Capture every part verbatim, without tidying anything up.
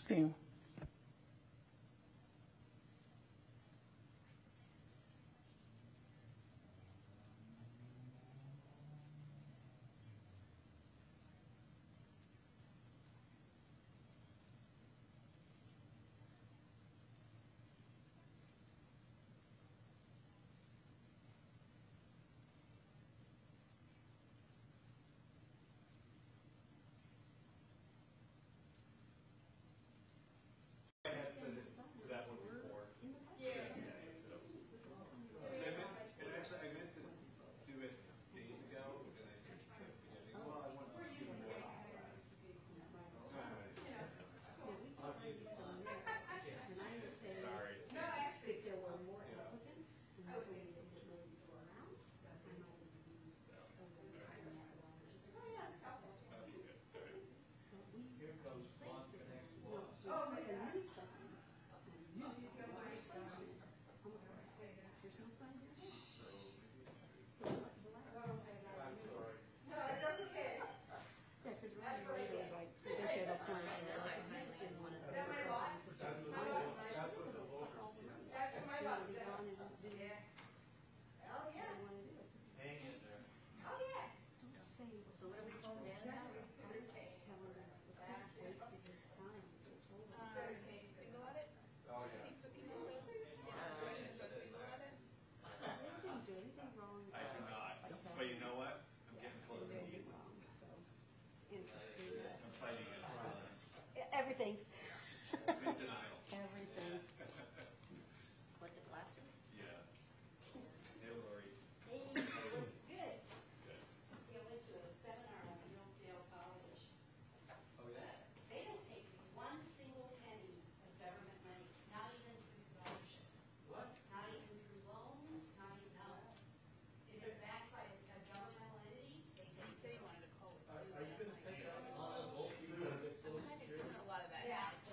sixteen. Everything. Everything. What, the glasses? Yeah. Hey, Lori. Hey, good. Good. Yeah, I went to a seminar at Hillsdale College. Oh, yeah? They don't take one single penny of government money, not even through scholarships. What? Not even through loans, not even, no. It is backed by a a governmental entity. They take. Say you wanted to call it. Are, are you going to take that on us both? You going to get so I'm kind of secure? doing a lot of that Yeah. now. So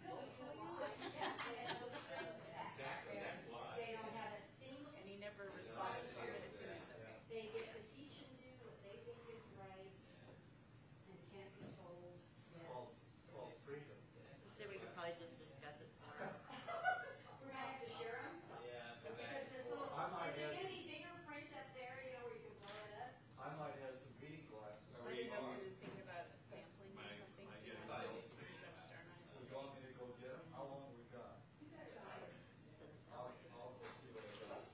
Yeah, and no strings attached. Exactly, that's why. They don't have a single. and he never responded to it as soon as okay. They get to teach and do what they think is right and can't be told. It's called, it's called freedom. So we could probably just discuss it tomorrow. We're gonna have to share them? Yeah. Because this little, I might is it have, gonna be bigger print up there, you know, where you can blow it up? I might have some reading glasses. I didn't know if he was thinking about sampling or My- something. my So you good wanted advice. to jump start on it. You want me to go get them? How long we got? You got it right. I'll, I'll go see what it is.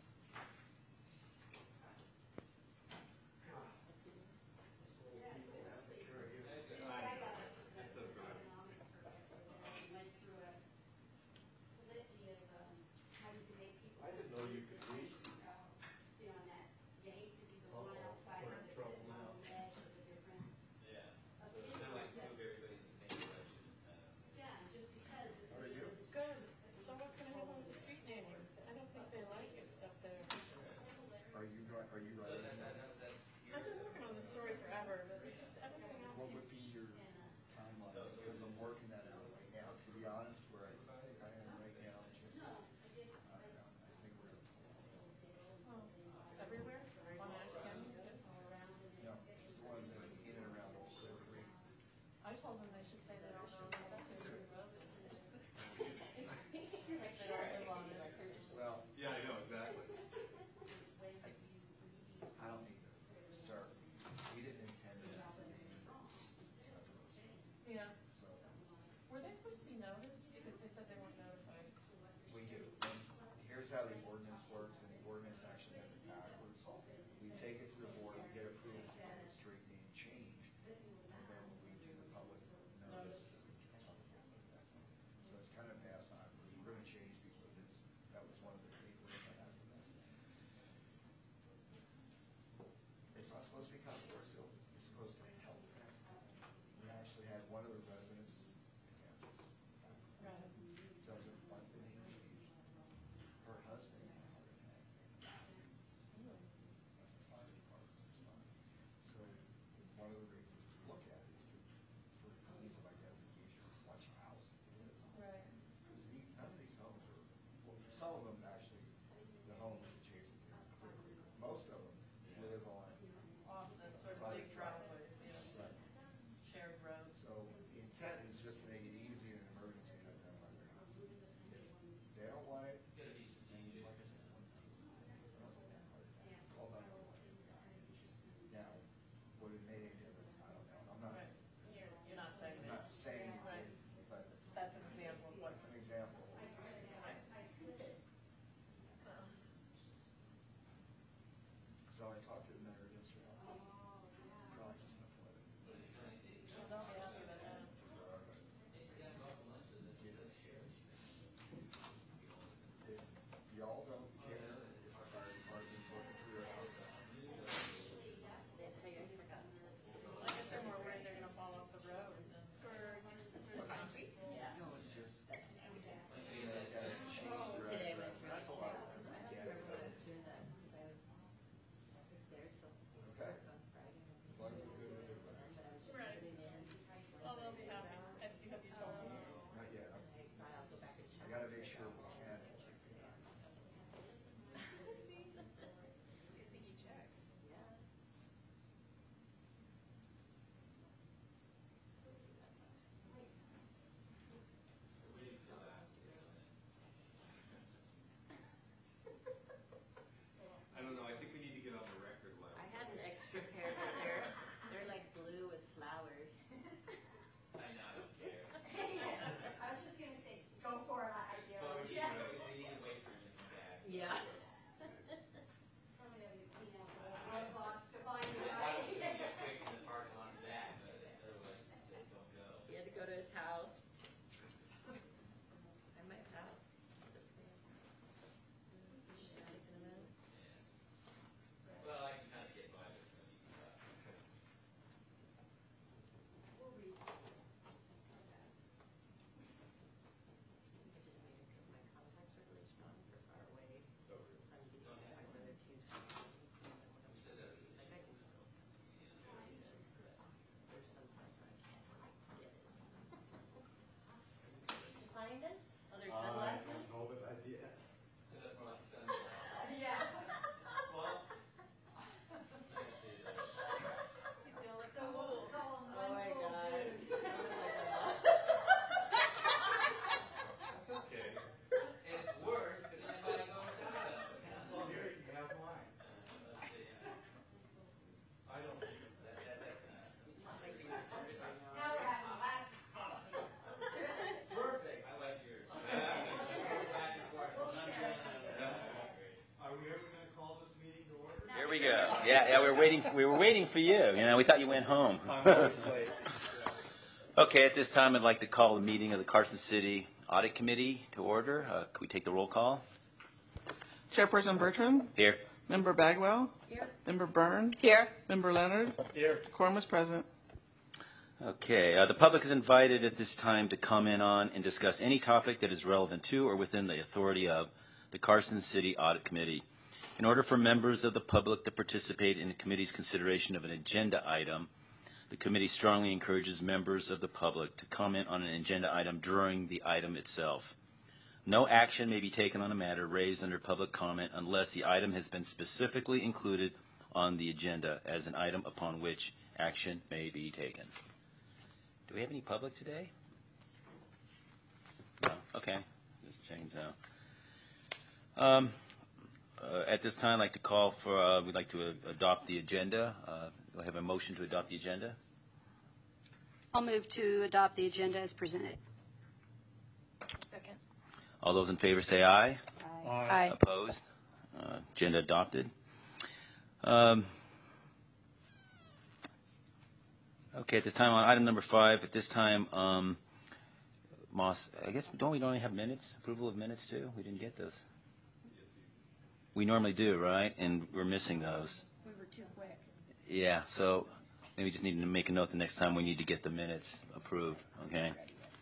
This guy got it. It's a good. Economics professor there, and went through a litany of, um, how you can make people. I didn't know you could read. Uh, You know, and that you hate to be the Oh, one outside we're in that's trouble sitting on now. the edge of a different. Yeah, so opinion. it's kind of like move everybody in the same direction. uh, Yeah, just because this How are you? is. Good. So what's going to happen with the street naming? I don't think they like it up there. Are you, are you So writing that's, that? that, that, I've been working on this story forever, but it's just everything else. What seems- would be your timeline? Because I'm working that out right now. To be honest, where I think I am right now, just, uh, I think we're, Oh, everywhere? On Ash County? no, just the ones that are in and around Old Clear Creek. I told them they should say they don't know that that's a new road. Like they don't live on it. Well, Yeah, I know, exactly. I don't need to start. We didn't intend this to be, Yeah. so Were they supposed to be noticed? Because they said they weren't notified. we do. And here's how the ordinance works, and the ordinance actually has it backwards. We take it to the board, we get approval for the street name change, and then we do the public notice. So it's kind of pass on, we're gonna change the ordinance, that was one of the takeaways I had from this. It's not supposed to be controversial, it's supposed to help. We actually had one of the residents, again, just Right. doesn't want the name changed. Her husband had a heart attack. That's the fire department's response. So one of the reasons to look at is to, for ease of identification, which house it is. Right. Because none of these homes are, well, some of them actually, the homes adjacent to Clear Creek, most of them live on. Off the sort of big driveways, yeah. Right. Shared roads. So the intent is just to make it easy in an emergency made any difference, I don't know, I'm not, Right. You're, you're not saying I'm that. not saying, Right. but That's an example of what. it's an example. Right. So I talked to the mayor yesterday. Probably just went with it. Well, they'll be happy with that. If y'all don't care if the fire department's looking for your house, I guess they're more worried they're gonna fall off the road than. you know, it's just, you know, that cheese Today dress, was that's a lot of things. Yeah, I so, was doing that because I was there till okay, on Friday. as long as we're good with it, but But I was just Right. putting in. Oh, they'll be happy. Have you, have you told them? not yet. I'm- I thought I'll go back and I check. gotta make sure we can. Yeah. I don't know, I think we need to get on the record line. I had an extra pair, but they're, they're like blue with flowers. I know, I don't care. I was just gonna say, go for it, I guess. Well, we need, Yeah. to- we need to wait for you to come back. so- Yeah. Probably having to clean out the old glove box to find I it, was right? gonna get quick in the parking lot and back, but otherwise it said don't go. He had to go to his house. I might have. Well, I can kind of get by with it. We'll read. I just made it because my contacts are really strong for far away. So I'm getting my brother too strong. You said that was Like I can still. There's some times where I can't quite get it. You find it? Oh, there's sunglasses? know that I did. That's more like sunglasses. Yeah. Well, let's see this. So we'll just call them Oh one my full God. dude. That's okay. It's worse because anybody goes without them. Well, here you can have mine. Let's see. I don't. That, that, that's not. Now we're having glasses testing. Perfect, I like yours. Back and forth, so We'll none share. of Great. Are we ever gonna call this meeting to order? Here we go. Yeah, yeah, we were waiting. We were waiting for you. You know, we thought you went home. I'm always late. Okay, at this time, I'd like to call the meeting of the Carson City Audit Committee to order. Uh, could we take the roll call? Chairperson Bertrand, Here. Member Bagwell, Here. Member Byrne. Here. Member Leonard, Here. quorum is present. Okay, uh, the public is invited at this time to comment on and discuss any topic that is relevant to or within the authority of the Carson City Audit Committee. In order for members of the public to participate in the committee's consideration of an agenda item, the committee strongly encourages members of the public to comment on an agenda item during the item itself. No action may be taken on a matter raised under public comment unless the item has been specifically included on the agenda as an item upon which action may be taken. Do we have any public today? No. Okay. Just change now. Um, uh, at this time, I'd like to call for, uh, we'd like to uh, adopt the agenda. Uh, do I have a motion to adopt the agenda? I'll move to adopt the agenda as presented. Second. All those in favor say aye. Aye. Opposed? Uh, agenda adopted. Um, okay, at this time, on item number five, at this time, um, Moss, I guess, don't we only have minutes, approval of minutes too? We didn't get those. We normally do, right? And we're missing those. We were too quick. Yeah, so maybe we just need to make a note the next time we need to get the minutes approved, okay?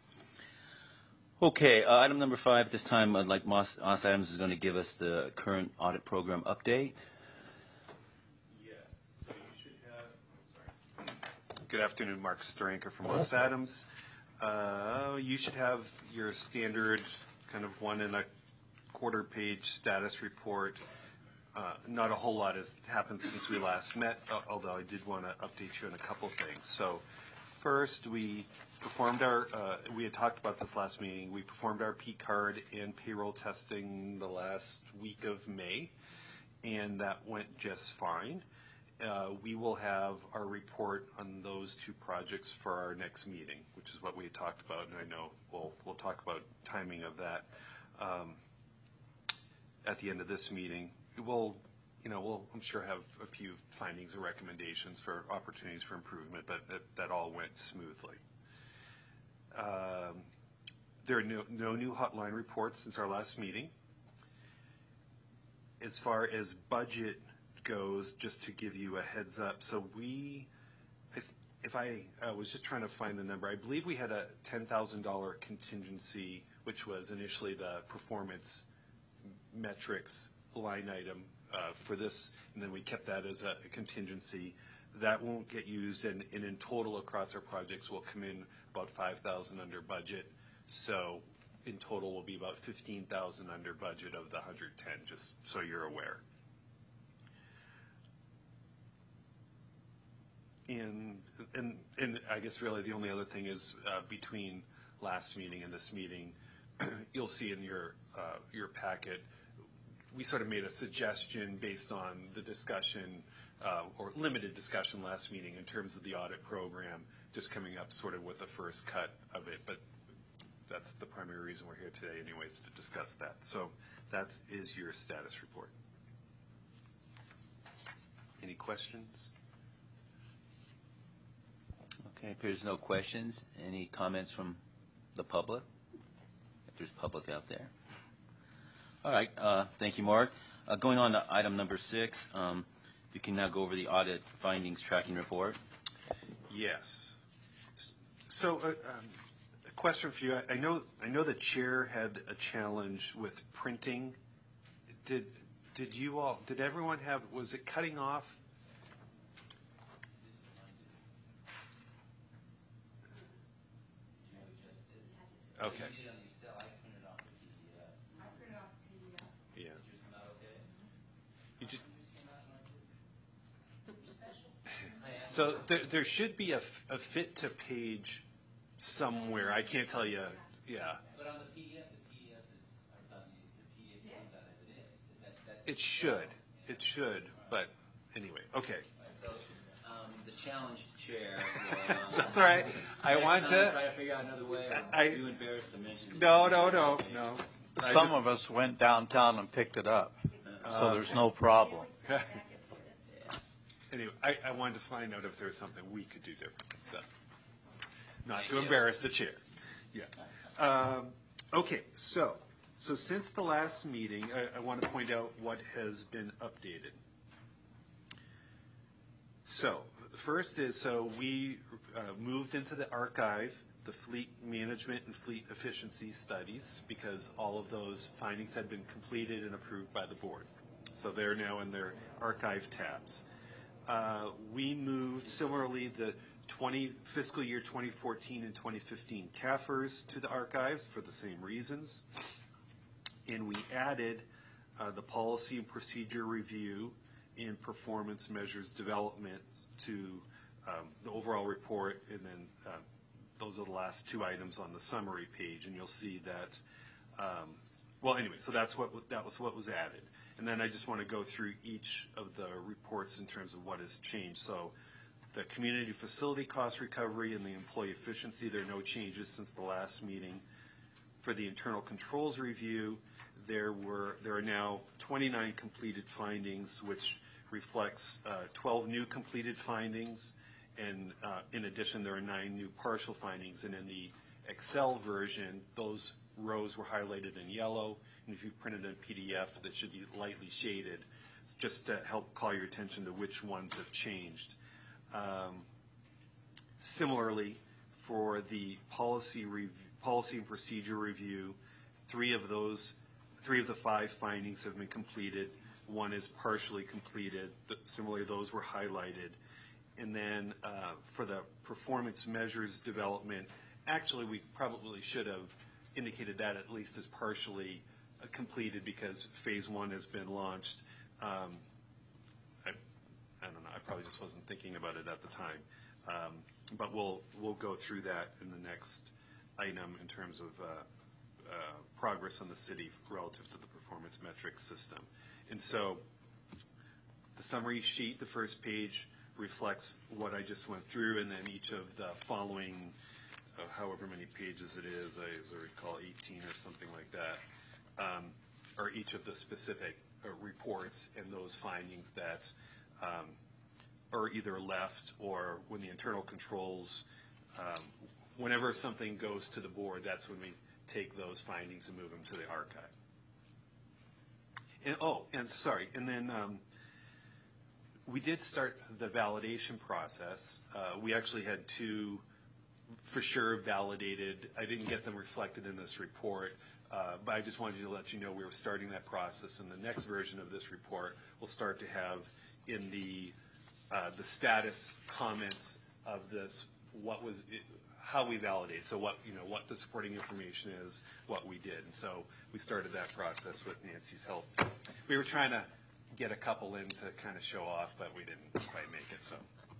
Okay, uh, item number five, at this time, I'd like Moss, Moss Adams is going to give us the current audit program update. Yes, so you should have, I'm sorry. Good afternoon, Mark Starenka from Moss Adams. Uh, you should have your standard kind of one and a quarter page status report. Uh, not a whole lot has happened since we last met, uh, although I did want to update you on a couple things. So first, we performed our, uh, we had talked about this last meeting, we performed our P card and payroll testing the last week of May, and that went just fine. uh, we will have our report on those two projects for our next meeting, which is what we had talked about, and I know we'll, we'll talk about timing of that um, at the end of this meeting. We'll, you know, we'll, I'm sure, have a few findings or recommendations for opportunities for improvement, but that, that all went smoothly. Um, there are no, no new hotline reports since our last meeting. As far as budget goes, just to give you a heads up, so we, if, if I uh, was just trying to find the number, I believe we had a ten thousand dollar contingency, which was initially the performance metrics line item uh, for this, and then we kept that as a contingency. That won't get used, and, and in total across our projects will come in about five thousand under budget. So in total will be about fifteen thousand under budget of the one hundred ten, just so you're aware. And, and, and I guess really the only other thing is uh, between last meeting and this meeting, you'll see in your, uh, your packet, we sort of made a suggestion based on the discussion uh, or limited discussion last meeting in terms of the audit program, just coming up sort of with the first cut of it. But that's the primary reason we're here today anyways, to discuss that. So that is your status report. Any questions? Okay, appears no questions. Any comments from the public? If there's public out there. All right, uh, thank you, Mark. Uh, going on to item number six, um, you can now go over the audit findings tracking report. Yes. So uh, um, a question for you. I, I know I know the chair had a challenge with printing. Did did you all, did everyone have, was it cutting off? Okay. You did it on Excel. I printed off the P D F. I printed off the P D F. Yeah. Did yours come out okay? You just, Special. I asked so there, there should be a, f- a fit to page somewhere. I can't tell you. Yeah. But on the P D F, the P D F is, I thought the, the P D F comes out as it is. That's, that's It should. It should. But anyway. Okay. So, um, the challenged chair will, um, That's all right. I next want time to. try to figure out another way. I'm I- too embarrassed to mention it. No, no, no, no. I Some just- of us went downtown and picked it up, Uh, so there's no problem. Anyway, I, I wanted to find out if there was something we could do differently. So, not Thank to you. embarrass the chair. Yeah. Um, okay. So, so since the last meeting, I, I want to point out what has been updated. So, first is so we uh, moved into the archive the fleet management and fleet efficiency studies because all of those findings had been completed and approved by the board. So they're now in their archive tabs. Uh, we moved similarly the twenty fiscal year twenty fourteen and twenty fifteen C A F Rs to the archives for the same reasons. And we added uh, the policy and procedure review and performance measures development to um, the overall report, and then uh, those are the last two items on the summary page, and you'll see that, um, well, anyway, so that's what, that was what was added. And then I just want to go through each of the reports in terms of what has changed. So the community facility cost recovery and the employee efficiency, there are no changes since the last meeting. For the internal controls review, there were, there are now twenty-nine completed findings, which reflects uh, twelve new completed findings. And uh, in addition, there are nine new partial findings. And in the Excel version, those rows were highlighted in yellow. And if you printed a P D F, that should be lightly shaded, just to help call your attention to which ones have changed. Um, similarly, for the policy rev- policy and procedure review, three of those, three of the five findings have been completed. One is partially completed. Th- Similarly, those were highlighted. And then uh, for the performance measures development, actually we probably should have indicated that at least as partially uh, completed because phase one has been launched. Um, I, I don't know, I probably just wasn't thinking about it at the time. Um, but we'll, we'll go through that in the next item in terms of uh, uh, progress on the city relative to the performance metrics system. And so the summary sheet, the first page reflects what I just went through, and then each of the following, uh, however many pages it is, I as I recall eighteen or something like that, um, are each of the specific uh, reports and those findings that um, are either left, or when the internal controls, um, whenever something goes to the board, that's when we take those findings and move them to the archive. And, oh, and sorry, and then um, we did start the validation process. Uh, we actually had two, for sure, validated. I didn't get them reflected in this report, uh, but I just wanted to let you know we were starting that process. And the next version of this report will start to have in the uh, the status comments of this what was it, how we validate. So what you know what the supporting information is, what we did, and so we started that process with Nancy's help. We were trying to get a couple in to kind of show off, but we didn't quite make it. So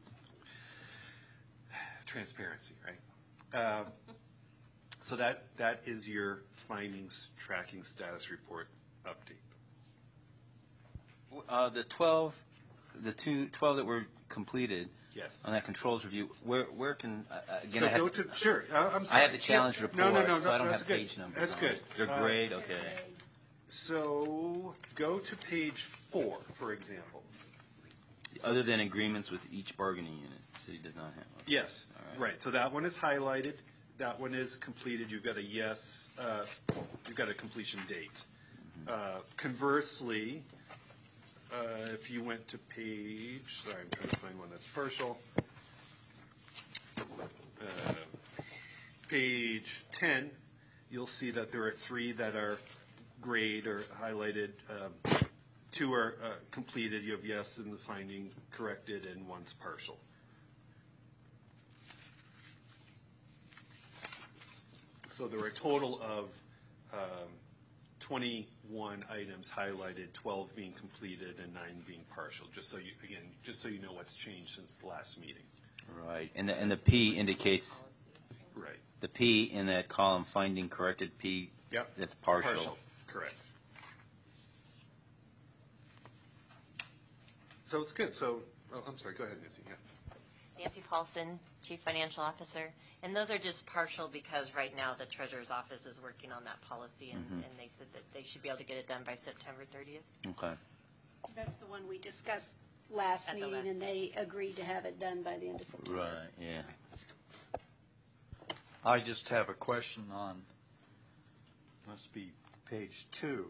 transparency, right? Uh, so that that is your findings tracking status report update. Uh, the twelve, the two, twelve that were completed. Yes. On that controls review, where where can uh, again? So I have, go to sure. Uh, I'm sorry. I have the challenge Yeah. report, no, no, no, so I don't that's have good. page numbers. That's on good. it. They're Uh, great. Okay. So go to page four, for example. Other than agreements with each bargaining unit, the city does not have. Okay. Yes, All right. So that one is highlighted. That one is completed. You've got a yes. Uh, you've got a completion date. Uh, conversely, uh, if you went to page, sorry, I'm trying to find one that's partial. Uh, page ten, you'll see that there are three that are grayed or highlighted. Um, two are uh, completed. You have yes in the finding, corrected, and one's partial. So there are a total of um, twenty-one items highlighted, twelve being completed and nine being partial. Just so you, again, just so you know what's changed since the last meeting. Right, and the and the P indicates Right. the P in that column finding corrected P. Yep. That's partial. Partial. Correct. So it's good. So, oh, I'm sorry. Go ahead, Nancy. Yeah. Nancy Paulson, Chief Financial Officer. And those are just partial because right now the Treasurer's Office is working on that policy, and, Mm-hmm. and they said that they should be able to get it done by September thirtieth. Okay. That's the one we discussed last At the meeting, last- and they agreed to have it done by the end of September. Right. Yeah. I just have a question on, must be page two.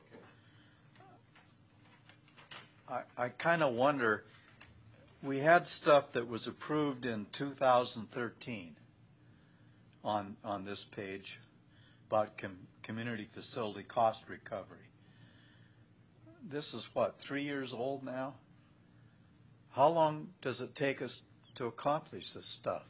I, I kind of wonder, we had stuff that was approved in two thousand thirteen on, on this page about com, community facility cost recovery. This is what, three years old now? How long does it take us to accomplish this stuff?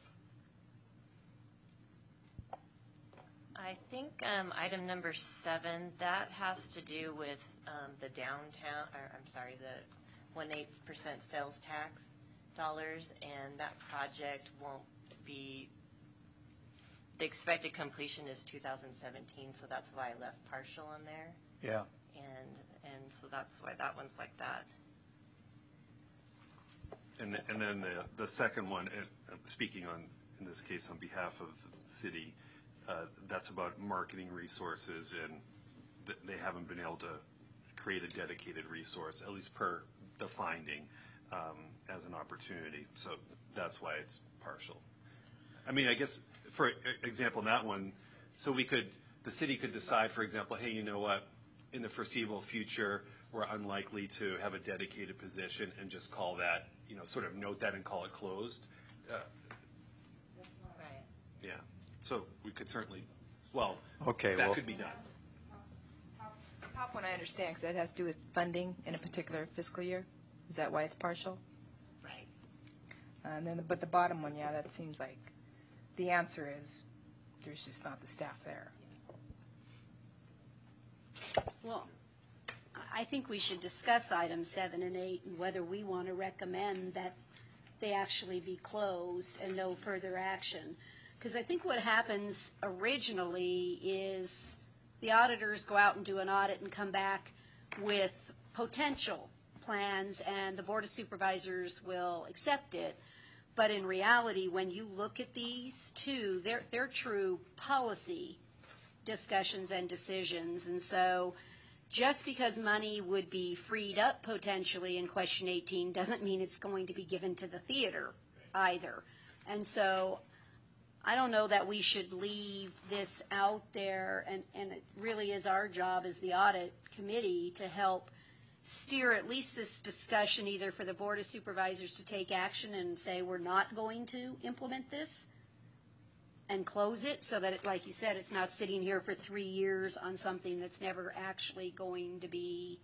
I think um, item number seven, that has to do with um, the downtown, or I'm sorry, the one-eighth percent sales tax dollars, and that project won't be, the expected completion is two thousand seventeen, so that's why I left partial on there. Yeah. And, and so that's why that one's like that. And, th- and then the, the second one, uh, speaking on, in this case, on behalf of the city, uh, that's about marketing resources, and th- they haven't been able to create a dedicated resource, at least per the finding, um, as an opportunity. So that's why it's partial. I mean, I guess, for e- example, in that one, so we could, the city could decide, for example, hey, you know what, in the foreseeable future, we're unlikely to have a dedicated position, and just call that, you know, sort of note that and call it closed. Uh, Right. Yeah, so we could certainly, well, Okay, that well- could be done. The top one I understand, because that has to do with funding in a particular fiscal year. Is that why it's partial? Right. And then, but the bottom one, yeah, that seems like the answer is there's just not the staff there. Well, I think we should discuss items seven and eight and whether we want to recommend that they actually be closed and no further action. Because I think what happens originally is the auditors go out and do an audit and come back with potential plans and the Board of Supervisors will accept it. But in reality, when you look at these two, they're, they're true policy discussions and decisions. And so just because money would be freed up potentially in question eighteen doesn't mean it's going to be given to the theater either. And so I don't know that we should leave this out there, and, and it really is our job as the audit committee to help steer at least this discussion either for the Board of Supervisors to take action and say we're not going to implement this and close it so that, it, like you said, it's not sitting here for three years on something that's never actually going to be.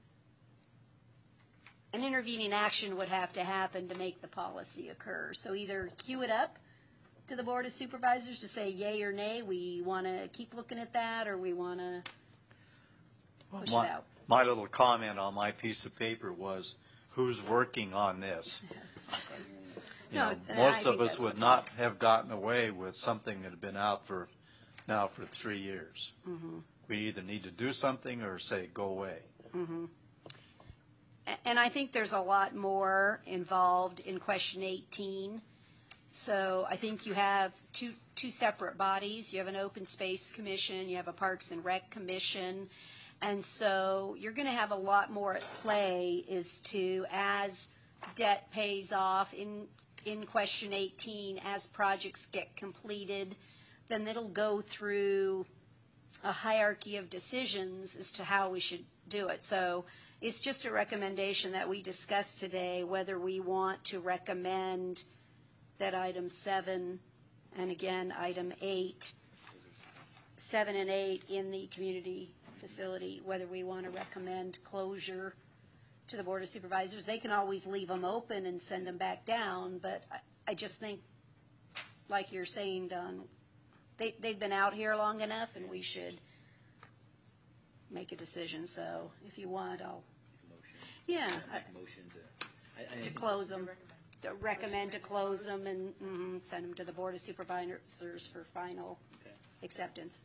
An intervening action would have to happen to make the policy occur. So either cue it up to the Board of Supervisors to say yay or nay, we want to keep looking at that, or we want to push my, it out. My little comment on my piece of paper was, who's working on this? You No, know, and most I of think us that's would the- not have gotten away with something that had been out for, now for three years. Mm-hmm. We either need to do something or say, go away. Mm-hmm. A- And I think there's a lot more involved in question eighteen. So I think you have two, two separate bodies. You have an open space commission, you have a Parks and Rec commission. And so you're going to have a lot more at play as to, as debt pays off in, in question eighteen, as projects get completed, then it'll go through a hierarchy of decisions as to how we should do it. So it's just a recommendation that we discuss today, whether we want to recommend that item seven, and again, item eight, seven and eight in the community facility, whether we want to recommend closure to the Board of Supervisors. They can always leave them open and send them back down, but I, I just think, like you're saying, Don, they, they've been out here long enough, and we should make a decision. So if you want, I'll, yeah, I- Motion to, I, I to think- close them, to recommend to close them and mm, send them to the Board of Supervisors for final Okay. acceptance.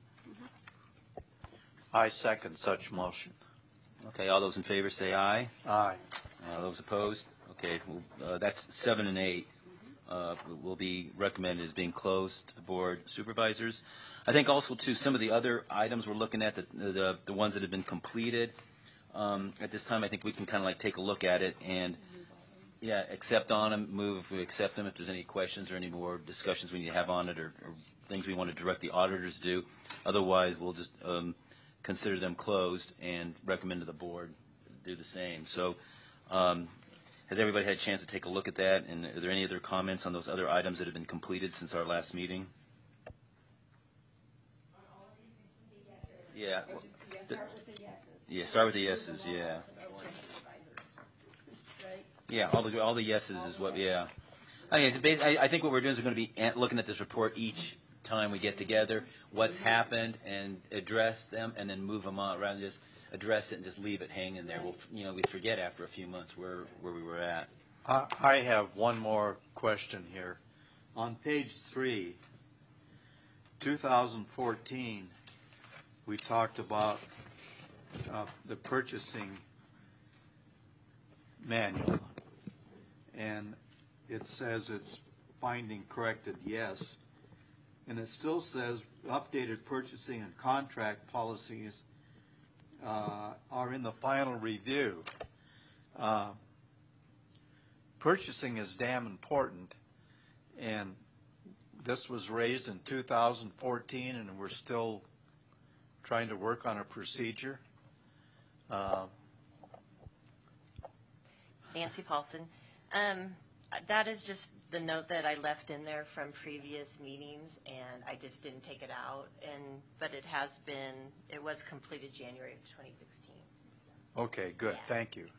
I second such motion. Okay, all those in favor say aye. Aye. Uh, Those opposed? Okay, well, uh, that's seven and eight uh, will be recommended as being closed to the board supervisors. I think also, too, some of the other items we're looking at, the the, the ones that have been completed, um, at this time, I think we can kind of like take a look at it and, yeah, accept on them, move if we accept them, if there's any questions or any more discussions we need to have on it, or, or things we want to direct the auditors to do. Otherwise, we'll just um, consider them closed and recommend to the board do the same. So um, has everybody had a chance to take a look at that? And are there any other comments on those other items that have been completed since our last meeting? Yeah. well, the- Start with the yeses. Yeah, start with the yeses, yeah. Right? Yeah, all the, all the yeses is what, yeah. I mean, it's bas- I, I think what we're doing is we're going to be an- looking at this report each time we get together, what's happened, and address them, and then move them on, rather than just address it and just leave it hanging there. We'll, f- you know, we forget after a few months where, where we were at. I I have one more question here. On page three, two thousand fourteen, we talked about uh, the purchasing manual. And it says it's finding corrected yes. And it still says updated purchasing and contract policies uh, are in the final review. Uh, Purchasing is damn important, and this was raised in two thousand fourteen, and we're still trying to work on a procedure. Uh, Nancy Paulson. Um, that is just the note that I left in there from previous meetings, and I just didn't take it out. And but it has been, it was completed January of twenty sixteen. Okay, good, Yeah. thank you.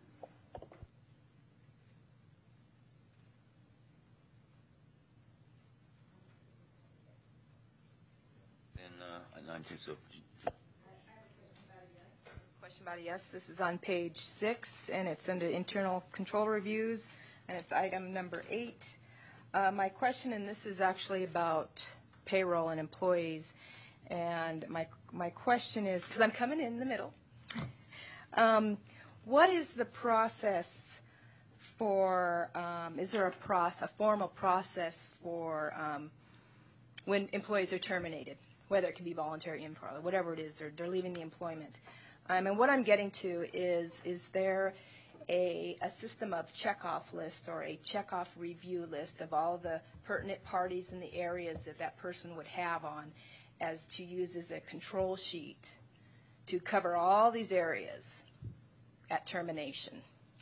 And uh, nine two, so Question about a yes. This is on page six, and it's under internal control reviews, and it's item number eight. Uh, my question, and this is actually about payroll and employees, and my my question is, because I'm coming in the middle, um, what is the process for, um, is there a process, a formal process for um, when employees are terminated, whether it can be voluntary, improper, whatever it is, they're, they're leaving the employment? Um, and what I'm getting to is, is there a, a system of checkoff list or a checkoff review list of all the pertinent parties in the areas that that person would have on as to use as a control sheet to cover all these areas at termination?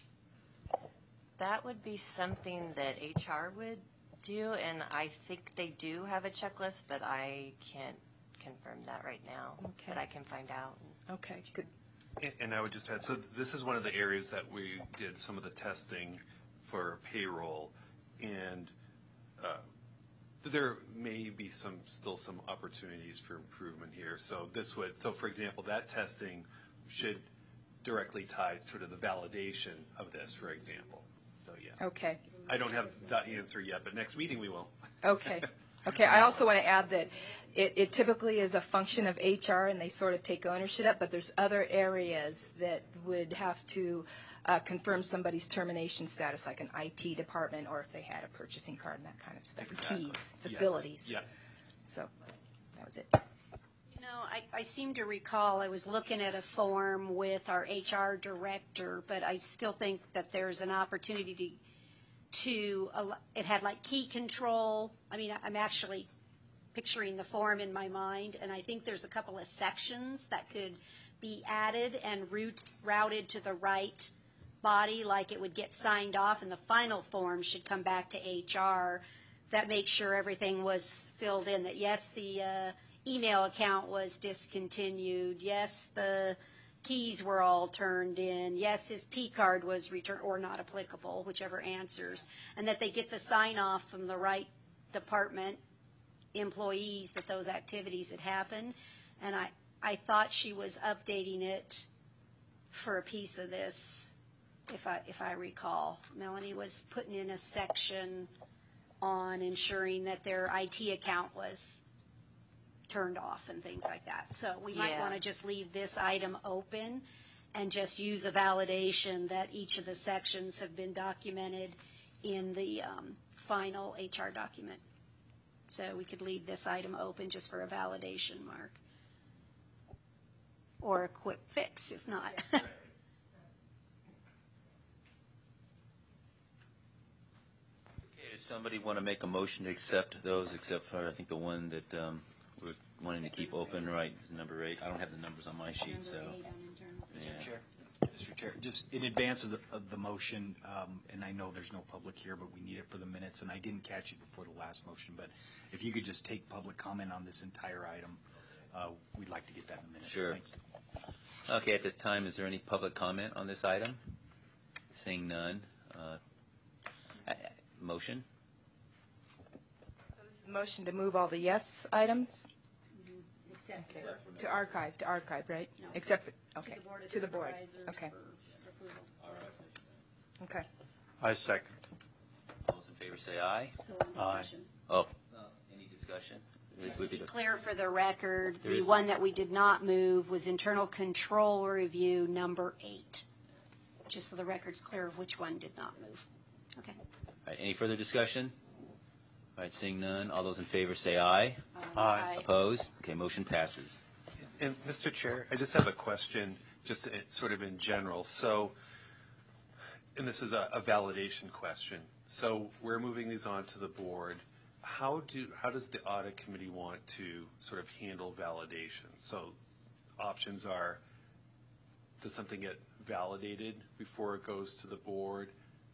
That would be something that H R would do, and I think they do have a checklist, but I can't confirm that right now. Okay. But I can find out. Okay, good. And- And I would just add, so this is one of the areas that we did some of the testing for payroll, and uh, there may be some, still some opportunities for improvement here. So this would, so for example, that testing should directly tie sort of the validation of this, for example. So, yeah. Okay. I don't have that answer yet, but next meeting we will. Okay. Okay, I also want to add that it, it typically is a function of H R, and they sort of take ownership of, but there's other areas that would have to uh, confirm somebody's termination status, like an I T department, or if they had a purchasing card and that kind of stuff, Exactly. keys, Yes. facilities. Yeah. So that was it. You know, I, I seem to recall I was looking at a form with our H R director, but I still think that there's an opportunity to to, it had like key control. I mean, I'm actually picturing the form in my mind, and I think there's a couple of sections that could be added and route, routed to the right body, like it would get signed off, and the final form should come back to H R that makes sure everything was filled in, that yes, the uh, email account was discontinued, yes, the keys were all turned in, yes, his P card was returned or not applicable, whichever answers, and that they get the sign off from the right department employees that those activities had happened. And I, I thought she was updating it for a piece of this, if I, if I recall. Melanie was putting in a section on ensuring that their I T account was turned off and things like that. So we might Yeah. want to just leave this item open and just use a validation that each of the sections have been documented in the um, final H R document. So we could leave this item open just for a validation mark. Or a quick fix if not. Okay, does somebody want to make a motion to accept those, except for, I think, the one that um, we're wanting to keep open, right, is number eight? I don't have the numbers on my sheet, so. Mister Yeah. Chair, Mister Chair, just in advance of the, of the motion, um, and I know there's no public here, but we need it for the minutes, and I didn't catch it before the last motion, but if you could just take public comment on this entire item, uh, we'd like to get that in the minutes. Sure. Thank you. Okay, at this time, is there any public comment on this item? Seeing none. Uh, I- I- Motion? So this is a motion to move all the yes items? Except Okay. for To archive, to archive, right? No. Except, for to okay, the Board of to the board. Supervisors Okay, for approval. okay. I second. All those in favor say aye. So in Aye. discussion. Oh, any discussion? This Just would to be be the- clear for the record, There the is- one that we did not move was internal control review number eight. Just so the record's clear of which one did not move. Okay. All right, any further discussion? All right, seeing none, all those in favor say aye. Aye. Opposed? Okay, motion passes. And, Mister Chair, I just have a question, just in- sort of in general. So, and this is a, a validation question. So we're moving these on to the board. How do, how does the audit committee want to sort of handle validation? So options are, does something get validated before it goes to the board?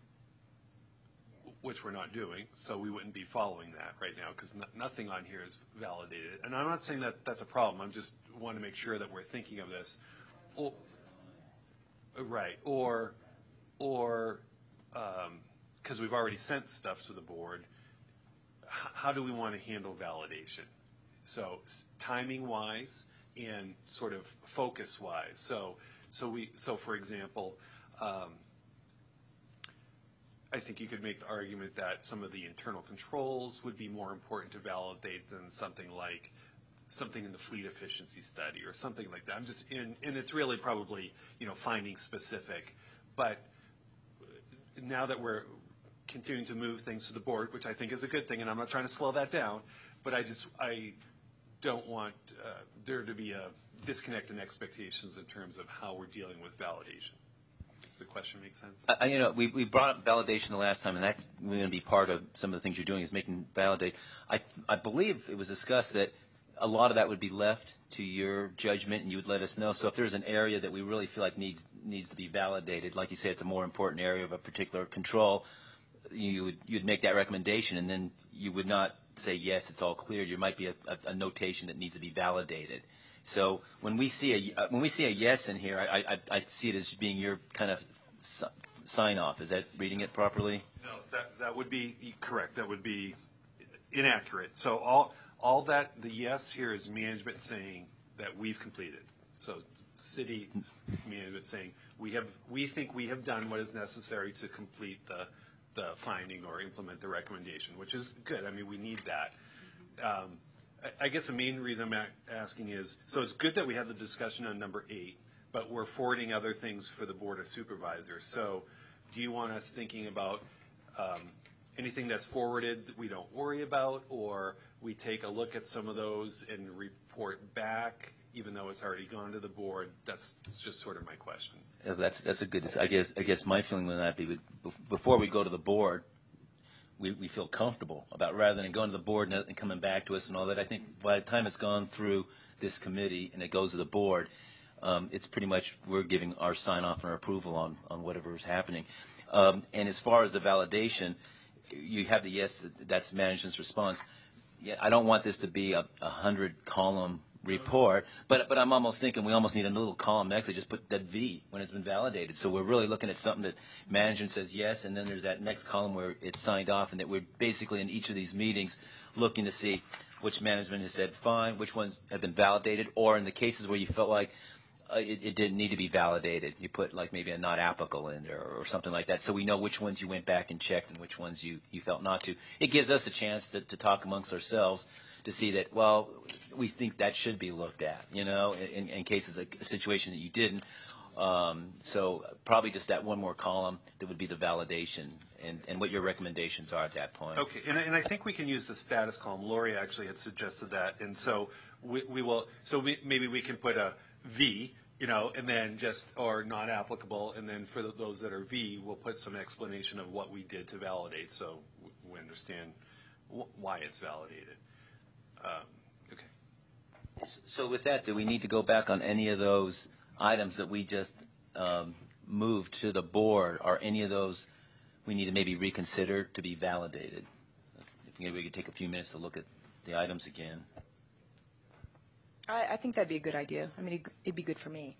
Which we're not doing, so we wouldn't be following that right now, because no, nothing on here is validated. And I'm not saying that that's a problem, I'm just want to make sure that we're thinking of this. Or, right, or, or, because we've already sent stuff to the board, h- how do we want to handle validation? So s- timing-wise and sort of focus-wise. So, so we, so for example, um, I think you could make the argument that some of the internal controls would be more important to validate than something like something in the fleet efficiency study or something like that. I'm just, and, and it's really probably, you know, finding specific. But now that we're continuing to move things to the board, which I think is a good thing, and I'm not trying to slow that down, but I just, I don't want uh, there to be a disconnect in expectations in terms of how we're dealing with validation. Does the question make sense? I, you know, we, we brought up validation the last time, and that's going to be part of some of the things you're doing is making validate. I, I believe it was discussed that a lot of that would be left to your judgment, and you would let us know. So if there's an area that we really feel like needs needs to be validated, like you say, it's a more important area of a particular control, you would you'd make that recommendation, and then you would not say yes, it's all clear. There might be a, a, a notation that needs to be validated. So when we see a when we see a yes in here, I, I I see it as being your kind of sign off. Is that reading it properly? No, that that would be correct. That would be inaccurate. So all all that the yes here is management saying that we've completed. So city management saying we have we think we have done what is necessary to complete the the finding or implement the recommendation, which is good. I mean, we need that. Um, I guess the main reason I'm asking is, so it's good that we had the discussion on number eight, but we're forwarding other things for the Board of Supervisors. So do you want us thinking about um, anything that's forwarded that we don't worry about, or we take a look at some of those and report back, even though it's already gone to the board? That's just sort of my question. Yeah, that's that's a good. I guess I guess my feeling would that be before we go to the board, we, we feel comfortable about rather than going to the board and, and coming back to us and all that. I think by the time it's gone through this committee and it goes to the board, um, it's pretty much we're giving our sign off and our approval on, on whatever is happening. Um, and as far as the validation, you have the yes, that's management's response. Yeah, I don't want this to be a, a hundred column report, but but I'm almost thinking we almost need a little column next to just put that V when it's been validated. So we're really looking at something that management says yes, and then there's that next column where it's signed off, and that we're basically in each of these meetings looking to see which management has said fine, which ones have been validated, or in the cases where you felt like uh, it, it didn't need to be validated, you put like maybe a not applicable in there or, or something like that, so we know which ones you went back and checked and which ones you, you felt not to. It gives us a chance to, to talk amongst ourselves to see that, well, we think that should be looked at, you know, in, in cases of a situation that you didn't. Um, so probably just that one more column that would be the validation and, and what your recommendations are at that point. Okay, and, and I think we can use the status column. Lori actually had suggested that, and so we, we will, so we, maybe we can put a V, you know, and then just, or not applicable, and then for the, those that are V, we'll put some explanation of what we did to validate, so we understand wh- why it's validated. Um, okay. So with that, do we need to go back on any of those items that we just um, moved to the board? Are any of those we need to maybe reconsider to be validated? If maybe we could take a few minutes to look at the items again. I, I think that'd be a good idea. I mean, it'd, it'd be good for me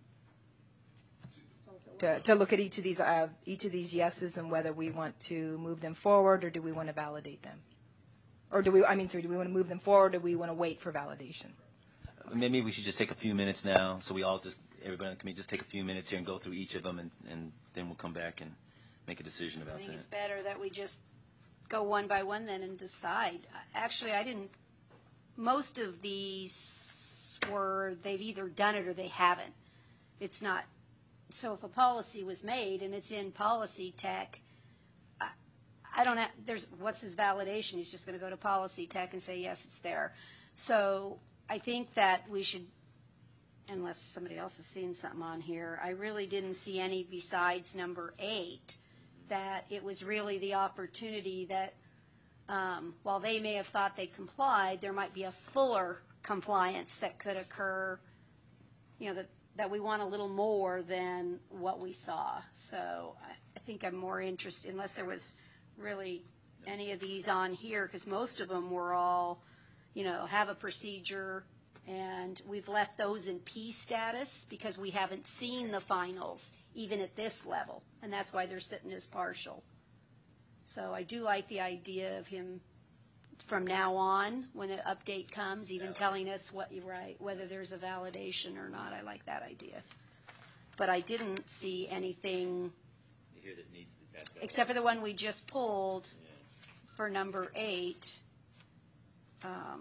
to to look at each of these uh, each of these yeses and whether we want to move them forward or do we want to validate them. Or do we, I mean, sorry, do we want to move them forward or do we want to wait for validation? Maybe we should just take a few minutes now, so we all just, everybody on the committee, just take a few minutes here and go through each of them, and, and then we'll come back and make a decision about I think that. it's better that we just go one by one then and decide. Actually, I didn't, most of these were, they've either done it or they haven't. It's not, so if a policy was made and it's in policy tech, I don't have, there's, what's his validation? He's just going to go to policy tech and say, yes, it's there. So I think that we should, unless somebody else has seen something on here, I really didn't see any besides number eight, that it was really the opportunity that um, while they may have thought they complied, there might be a fuller compliance that could occur, you know, that, that we want a little more than what we saw. So I, I think I'm more interested, unless there was really any of these on here, because most of them were all, you know, have a procedure, and we've left those in P status because we haven't seen the finals even at this level, and that's why they're sitting as partial. So I do like the idea of him from now on, when an update comes, even telling us what you write, whether there's a validation or not. I like that idea. But I didn't see anything Here that needs to, that's except for the one we just pulled for number eight. Um,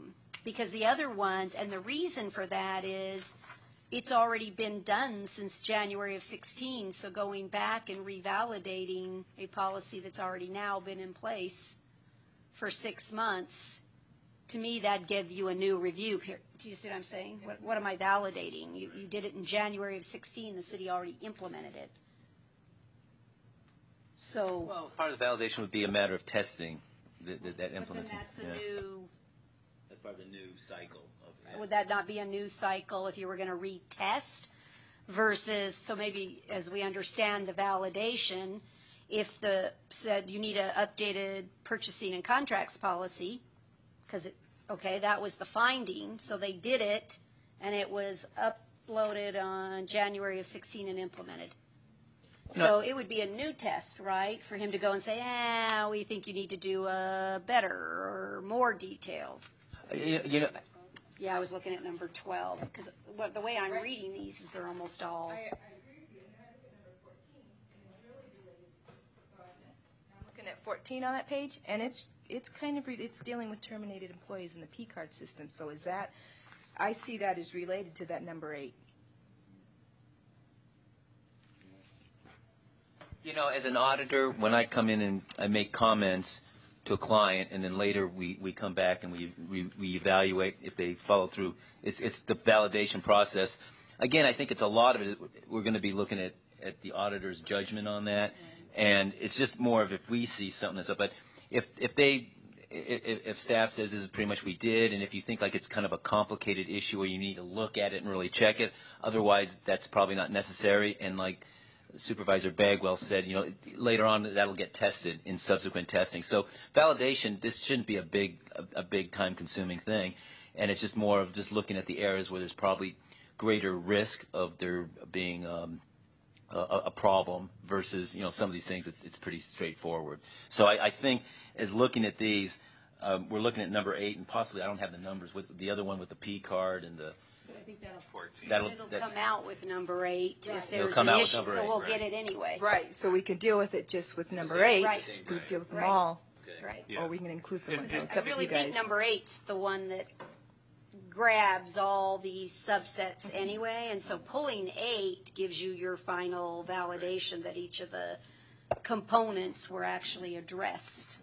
Because the other ones, and the reason for that is, it's already been done since January of sixteen, so going back and revalidating a policy that's already now been in place for six months, to me, that'd give you a new review. Here, do you see what I'm saying? What, what am I validating? You, you did it in January of sixteen, the city already implemented it. So. Well, part of the validation would be a matter of testing that, that, that But implementation. then that's a Yeah. new, That's part of the new cycle of. Yeah. would that not be a new cycle if you were going to retest versus, so maybe as we understand the validation, if the, said you need a updated purchasing and contracts policy, because it, okay, that was the finding, so they did it, and it was uploaded on January of sixteen and implemented. So it would be a new test, right, for him to go and say, ah, we think you need to do a better or more detailed. You, you know, Yeah, I was looking at number twelve, because the way I'm reading these is they're almost all, I, I agree with you, and then I look at number fourteen, and it's really related, so I'm, I'm looking at fourteen on that page, and it's, it's kind of, re- it's dealing with terminated employees in the P card system, so is that, I see that as related to that number eight. You know, as an auditor, when I come in and I make comments to a client, and then later we, we come back and we, we, we evaluate if they follow through, it's, it's the validation process. Again, I think it's a lot of it, we're going to be looking at, at the auditor's judgment on that, and it's just more of if we see something that's up. But if, if they, if, if staff says this is pretty much we did, and if you think like it's kind of a complicated issue where you need to look at it and really check it, otherwise that's probably not necessary, and like Supervisor Bagwell said, you know, later on that'll get tested in subsequent testing. So validation, this shouldn't be a big, a, a big time-consuming thing, and it's just more of just looking at the areas where there's probably greater risk of there being um, a, a problem versus, you know, some of these things. It's it's pretty straightforward. So I, I think as looking at these, um, we're looking at number eight, and possibly I don't have the numbers with the other one with the P card and the. I think that'll, That'll, it'll that's- come out with number eight if It'll there's come an out with issue, number so eight, we'll right. get it anyway. Right, so we could deal with it just with number eight, Right. we could deal with them Right. all, Right. Yeah. or we can include some, And- so and- it's I up to really you think guys. number eight's the one that grabs all these subsets anyway, and so pulling eight gives you your final validation that each of the components were actually addressed.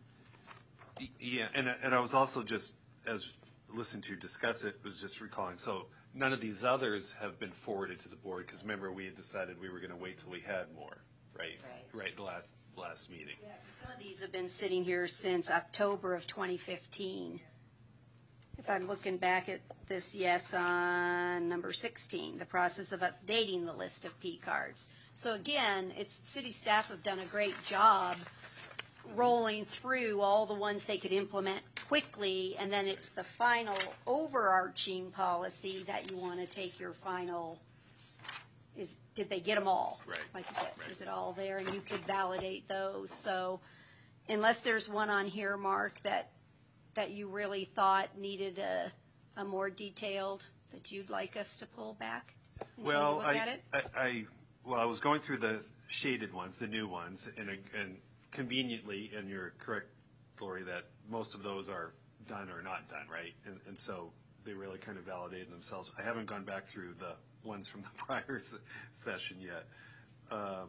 Yeah, and, and I was also just, as listening to you discuss it, was just recalling, so none of these others have been forwarded to the board, because remember, we had decided we were going to wait till we had more, right? Right. Right, the last, last meeting. Some of these have been sitting here since October of twenty fifteen. If I'm looking back at this, yes, on number sixteen, the process of updating the list of P cards. So again, it's, city staff have done a great job rolling through all the ones they could implement quickly, and then it's the final overarching policy that you want to take your final, is, did they get them all? Right. Like you said, Right. is it all there? And you could validate those. So unless there's one on here, Mark, that, that you really thought needed a, a more detailed, that you'd like us to pull back until you Well, look I, at it? I, I, well, I was going through the shaded ones, the new ones, and, and conveniently, and you're correct, Lori, that most of those are done or not done, right? And, and so they really kind of validated themselves. I haven't gone back through the ones from the prior se- session yet. Um,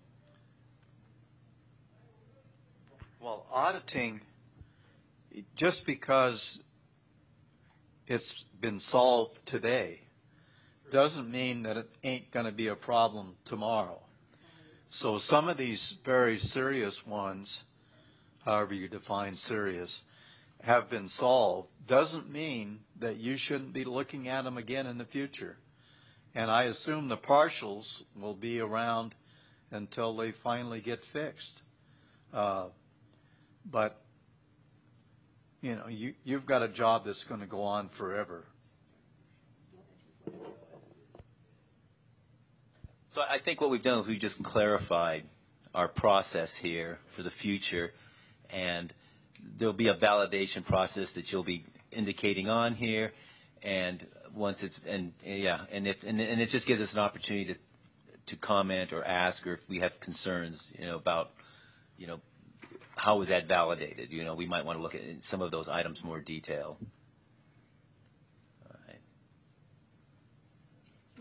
Well, auditing, just because it's been solved today, doesn't mean that it ain't going to be a problem tomorrow. So some of these very serious ones, however you define serious, have been solved, doesn't mean that you shouldn't be looking at them again in the future. And I assume the partials will be around until they finally get fixed. Uh, but, you know, you, you've got a job that's going to go on forever. So I think what we've done is we've just clarified our process here for the future, and there'll be a validation process that you'll be indicating on here, and once it's and yeah, and if and, and it just gives us an opportunity to to comment or ask, or if we have concerns, you know, about, you know, how was that validated? You know, we might want to look at some of those items more detail.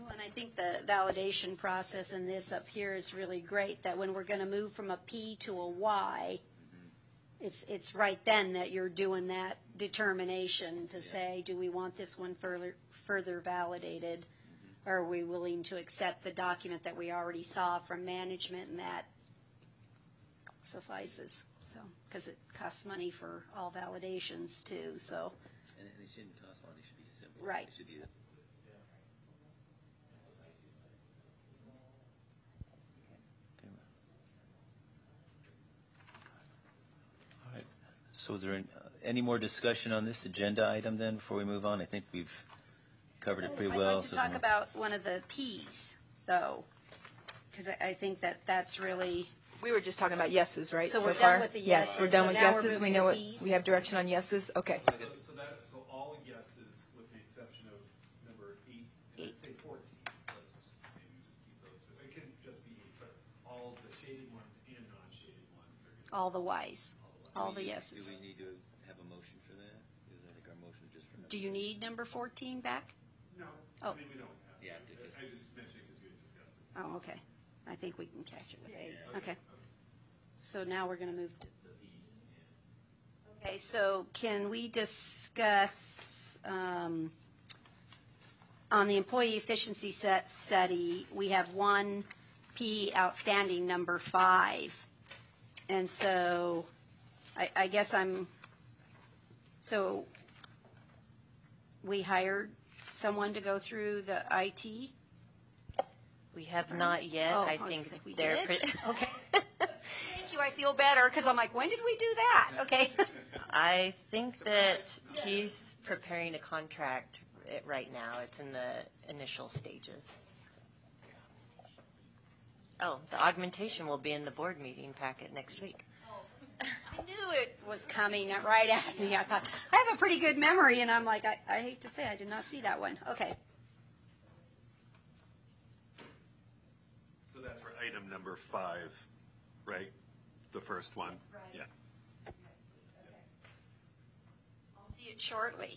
Well, and I think the validation process in this up here is really great, that when we're going to move from a P to a Y, it's, it's right then that you're doing that determination to say, do we want this one further, further validated? Or are we willing to accept the document that we already saw from management, and that suffices? So, because it costs money for all validations too, so. And they shouldn't cost a lot, they should be simple. Right. They should be. All right. So is there any, uh, any more discussion on this agenda item then before we move on? I think we've covered it pretty well. I'd like to so talk more- about one of the Ps, though, because I, I think that that's really, We were just talking about yeses, right? So we're done far? with the Yes, we're yeses. done So with now we're yeses. We moving know to what, Bs? we have direction on yeses? Okay. So, so that, so all yeses with the exception of number eight, and I'd say fourteen. Let's just maybe just keep those two. It can just be eight, but all the shaded ones and non-shaded ones are gonna. all the Ys, all the Do we- yeses. Do we need to have a motion for that? Because I think our motion is just for. Do you need number fourteen back? No, Oh. I mean, we don't have. Yeah, to. because- I just mentioned because we had discussed it. Oh, okay. I think we can catch it with eight. Okay. So now we're going to move to. Okay, so can we discuss, um, on the employee efficiency set study, we have one P outstanding, number five. And so I, I guess I'm, so we hired someone to go through the I T? We have not yet. Oh, I I was think say we they're did? pretty. Okay. Thank you, I feel better, because I'm like, when did we do that? Okay. I think that he's preparing a contract it- right now. It's in the initial stages. Oh, the augmentation will be in the board meeting packet next week. I knew it was coming right at me. I thought, I have a pretty good memory, and I'm like, I, I hate to say, I did not see that one. Okay. So that's for item number five, right? The first one? Right. Yeah. I'll see it shortly.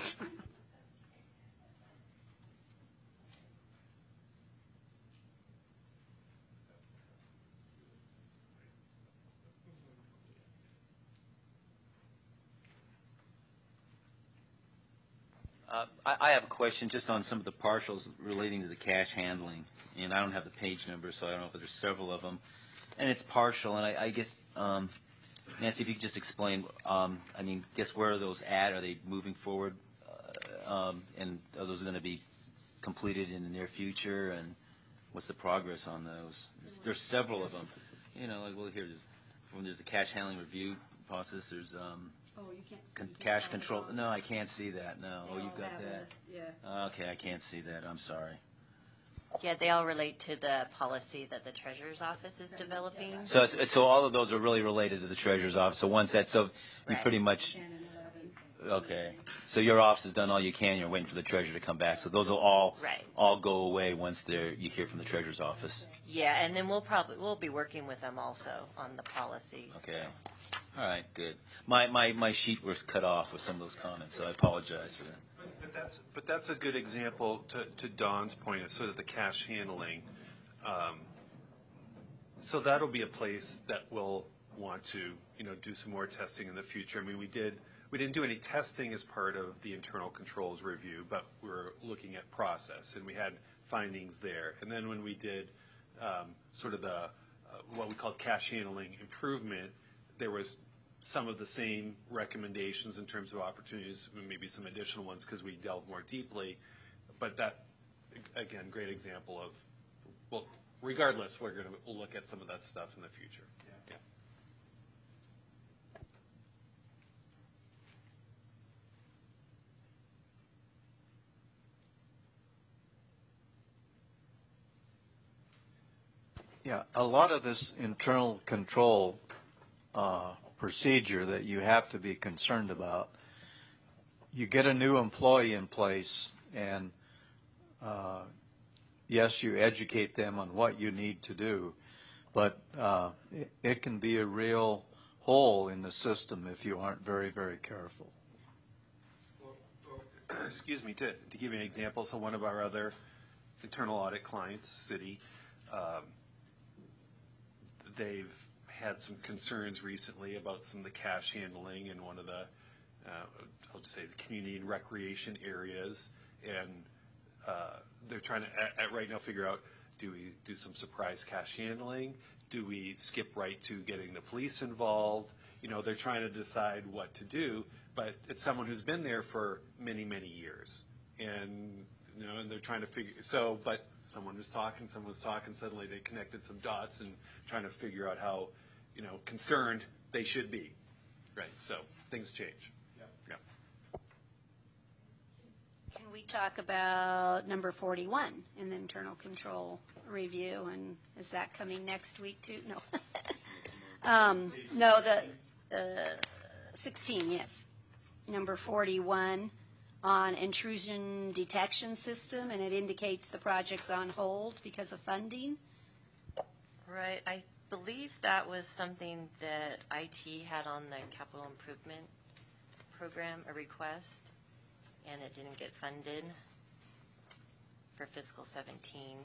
Uh, I, I have a question just on some of the partials relating to the cash handling, and I don't have the page number, so I don't know if there's several of them. And it's partial, and I, I guess, um, Nancy, if you could just explain, um, I mean, guess where are those at? Are they moving forward? Uh, um, and are those going to be completed in the near future? And what's the progress on those? There's, there's several of them. You know, like, well, here, there's, when there's the cash handling review process, there's um, Oh, you can't see. con- you can't cash sign control. it. No, I can't see that. No. Oh, They you've all got have that. a- Yeah. Okay, I can't see that. I'm sorry. Yeah, they all relate to the policy that the treasurer's office is developing. So it's, it's- so all of those are really related to the treasurer's office. So once that, so you Right. pretty much, ten and eleven. okay. So your office has done all you can. You're waiting for the treasurer to come back. So those will all Right. all go away once they're you hear from the treasurer's office. Yeah, and then we'll probably, we'll be working with them also on the policy. Okay. All right. Good. My my my sheet was cut off with some of those comments, so I apologize for that. But- But that's, but that's a good example to, to Dawn's point of sort of the cash handling. Um, So that'll be a place that we'll want to, you know, do some more testing in the future. I mean, we did, we didn't do any testing as part of the internal controls review, but we were looking at process, and we had findings there. And then when we did um, sort of the, uh, what we called cash handling improvement, there was some of the same recommendations in terms of opportunities, maybe some additional ones because we delved more deeply. But that, again, great example of, well, regardless, we're going to look at some of that stuff in the future. Yeah. Yeah, a lot of this internal control uh, procedure that you have to be concerned about, you get a new employee in place, and uh, yes, you educate them on what you need to do, but uh, it, it can be a real hole in the system if you aren't very, very careful. Excuse me, to, to give you an example, so one of our other internal audit clients, city, um, they've had some concerns recently about some of the cash handling in one of the, uh, I'll just say, the community and recreation areas, and uh, they're trying to, at, at right now, figure out, do we do some surprise cash handling? Do we skip right to getting the police involved? You know, they're trying to decide what to do, but it's someone who's been there for many, many years. And, you know, and they're trying to figure, so, but someone was talking, someone was talking, suddenly they connected some dots and trying to figure out how, you know, concerned they should be. Right, so things change. Yep. Yeah. Can we talk about number forty-one in the internal control review, and is that coming next week too? No. um, no, the uh, sixteen, yes. Number forty-one on intrusion detection system, and it indicates the project's on hold because of funding. Right, I believe that was something that I T had on the capital improvement program, a request, and it didn't get funded for fiscal seventeen.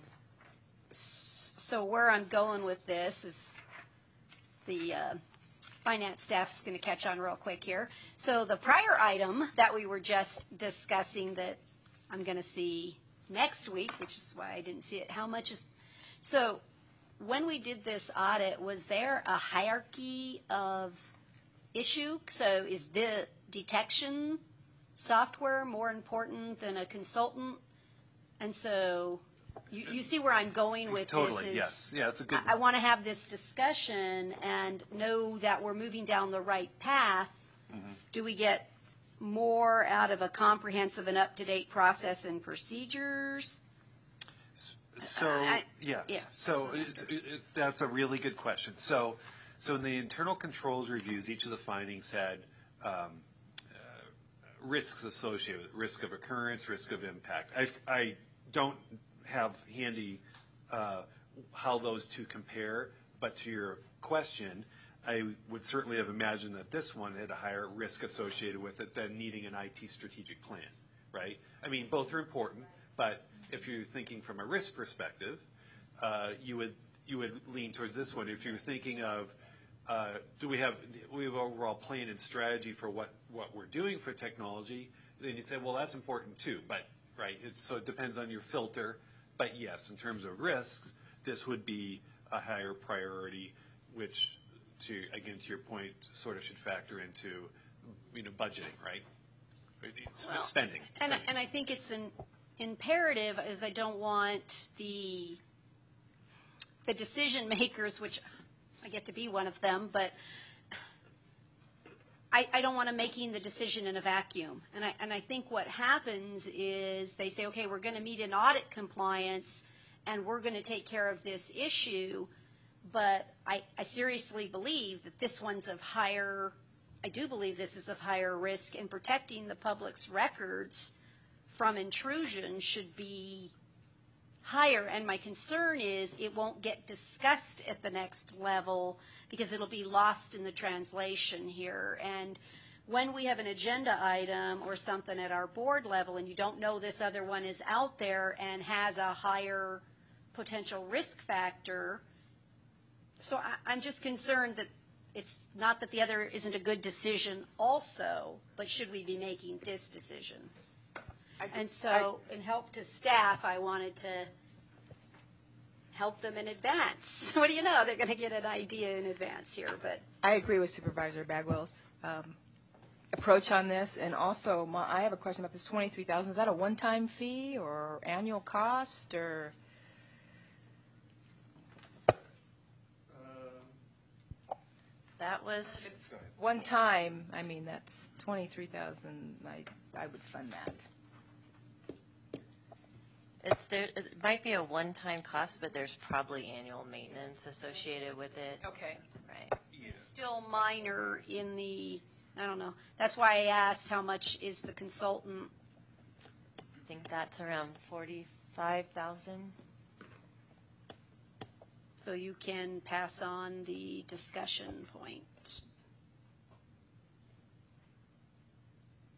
So where I'm going with this is the uh, finance staff's going to catch on real quick here. So the prior item that we were just discussing that I'm going to see next week, which is why I didn't see it, how much is, so when we did this audit, was there a hierarchy of issue? So is the detection software more important than a consultant? And so you, you see where I'm going with Totally, this is, yes. Yeah, it's a good I, I want to have this discussion and know that we're moving down the right path. Mm-hmm. Do we get more out of a comprehensive and up-to-date process and procedures? So, I- yeah. yeah, So that's what I'm it's- it, it, that's a really good question. So, so in the internal controls reviews, each of the findings had um, uh, risks associated with it, risk of occurrence, risk of impact. I, I don't have handy uh, how those two compare, but to your question, I would certainly have imagined that this one had a higher risk associated with it than needing an I T strategic plan, right? I mean, both are important, but if you're thinking from a risk perspective, uh, you would you would lean towards this one. If you're thinking of uh, do we have we have overall plan and strategy for what, what we're doing for technology, then you'd say, well, that's important too. But right, it's, so it depends on your filter. But yes, in terms of risks, this would be a higher priority, which to again to your point, sort of should factor into you know budgeting, right? Well, Spending. And, spending. and I think it's an imperative, as I don't want the the decision makers, which I get to be one of them, but I, I don't want them making the decision in a vacuum. And I, and I think what happens is they say, okay, we're going to meet in audit compliance and we're going to take care of this issue, but I, I seriously believe that this one's of higher, I do believe this is of higher risk, and protecting the public's records from intrusion should be higher. And my concern is it won't get discussed at the next level because it'll be lost in the translation here. And when we have an agenda item or something at our board level and you don't know this other one is out there and has a higher potential risk factor, so I, I'm just concerned that it's not that the other isn't a good decision also, but should we be making this decision? And so, in help to staff, I wanted to help them in advance. What do you know? They're going to get an idea in advance here, but I agree with Supervisor Bagwell's um, approach on this, and also my, I have a question about this twenty-three thousand dollars. Is that a one-time fee or annual cost, or? That was, One time, I mean, that's twenty-three thousand dollars. I, I would fund that. it's there, it might be a one-time cost, but there's probably annual maintenance associated with it. Okay. Right. it's still minor in the, I don't know. That's why I asked how much is the consultant. I think that's around forty-five thousand. So you can pass on the discussion point.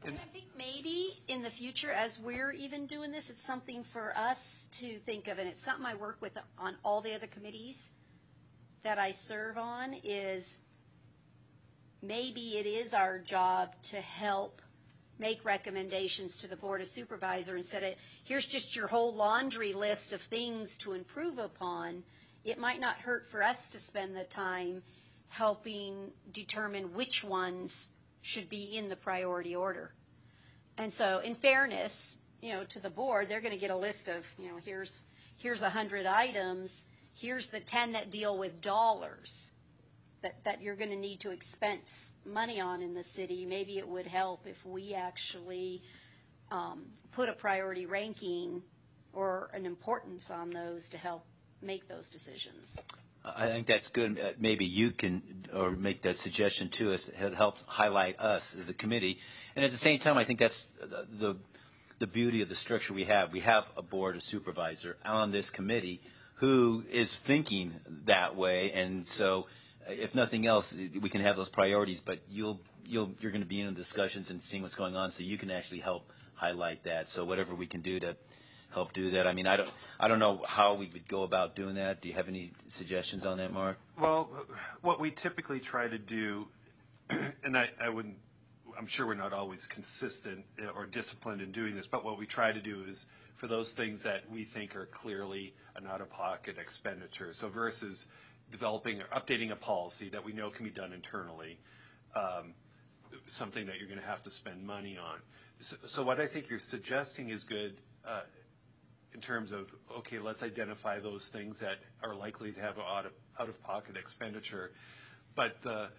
I think maybe in the future, as we're even doing this, it's something for us to think of, and it's something I work with on all the other committees that I serve on, is maybe it is our job to help make recommendations to the Board of Supervisors instead of, here's just your whole laundry list of things to improve upon. It might not hurt for us to spend the time helping determine which ones should be in the priority order. And so in fairness, you know, to the board, they're going to get a list of, you know, here's here's a hundred items, here's the ten that deal with dollars that, that you're going to need to expense money on in the city. Maybe it would help if we actually um, put a priority ranking or an importance on those to help make those decisions. I think that's good. Uh, Maybe you can, or make that suggestion to us. It helps highlight us as a committee. And at the same time, I think that's the, the the beauty of the structure we have. We have a board of supervisor on this committee who is thinking that way. And so, uh, if nothing else, we can have those priorities. But you'll you'll you're going to be in the discussions and seeing what's going on, so you can actually help highlight that. So whatever we can do to help do that. I mean, I don't, I don't know how we would go about doing that. Do you have any suggestions on that, Mark? Well, what we typically try to do, and I, I wouldn't, I'm sure we're not always consistent or disciplined in doing this, but what we try to do is for those things that we think are clearly an out-of-pocket expenditure. So versus developing or updating a policy that we know can be done internally, um, something that you're going to have to spend money on. So, so what I think you're suggesting is good. Uh, in terms of, okay, let's identify those things that are likely to have an out of, out-of-pocket expenditure. But uh, uh,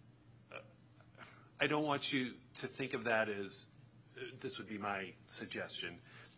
I don't want you to think of that as, uh, this would be my suggestion,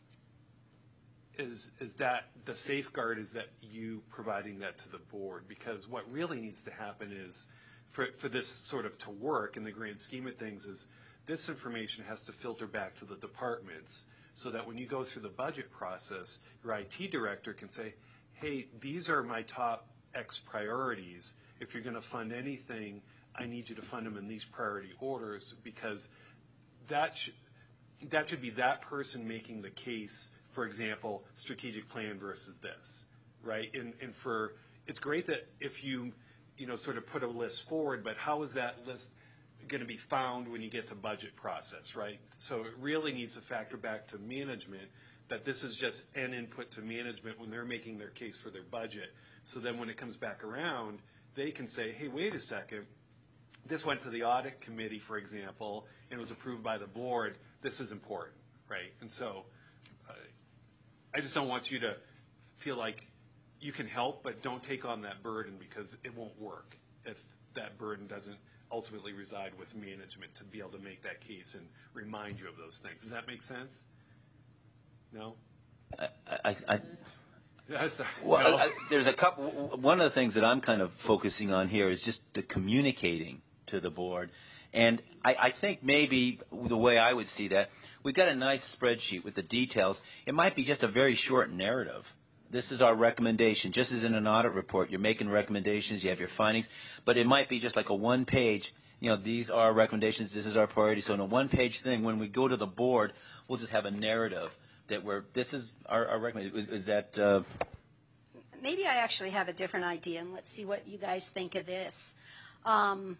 is, is that the safeguard is that you providing that to the board. Because what really needs to happen is, for, for this sort of to work in the grand scheme of things, is this information has to filter back to the departments, so that when you go through the budget process, your I T director can say, hey, these are my top X priorities. If you're going to fund anything, I need you to fund them in these priority orders, because that, sh that should be that person making the case, for example, strategic plan versus this, right? And, and for, it's great that if you, you know, sort of put a list forward, but how is that list going to be found when you get to budget process, right? So it really needs to factor back to management that this is just an input to management when they're making their case for their budget. So then when it comes back around, they can say, hey, wait a second, this went to the audit committee, for example, and was approved by the board. This is important, right? And so uh, I just don't want you to feel like you can help, but don't take on that burden, because it won't work if that burden doesn't ultimately reside with management to be able to make that case and remind you of those things. Does that make sense? No? I, I, I, Yeah, sorry. well, No. I, there's a couple. One of the things that I'm kind of focusing on here is just the communicating to the board. And I, I think maybe the way I would see that, we've got a nice spreadsheet with the details. It might be just a very short narrative. This is our recommendation. Just as in an audit report, you're making recommendations, you have your findings, but it might be just like a one-page, you know, these are our recommendations, this is our priority. So in a one-page thing, when we go to the board, we'll just have a narrative that we're, this is our, our recommendation. Is, is that... Uh... Maybe I actually have a different idea, and let's see what you guys think of this. Um,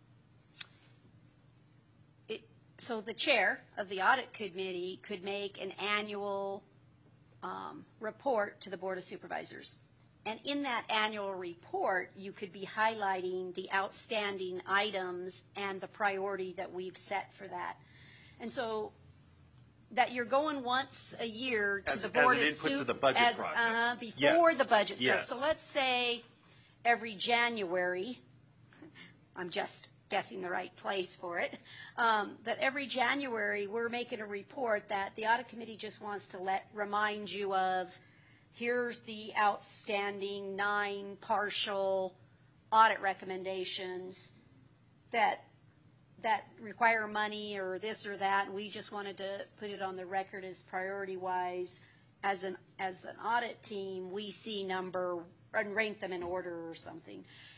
it, so the chair of the audit committee could make an annual Um, report to the Board of Supervisors. And in that annual report, you could be highlighting the outstanding items and the priority that we've set for that. And so that you're going once a year to As- the Board as an of input to Sup- the budget as, process. Uh, before Yes. the budget starts. Yes. So let's say every January, I'm just guessing the right place for it, um, that every January we're making a report that the audit committee just wants to let remind you of, here's the outstanding nine partial audit recommendations that that require money or this or that, and we just wanted to put it on the record as priority wise. As an as an audit team, we see number and rank them in order or something.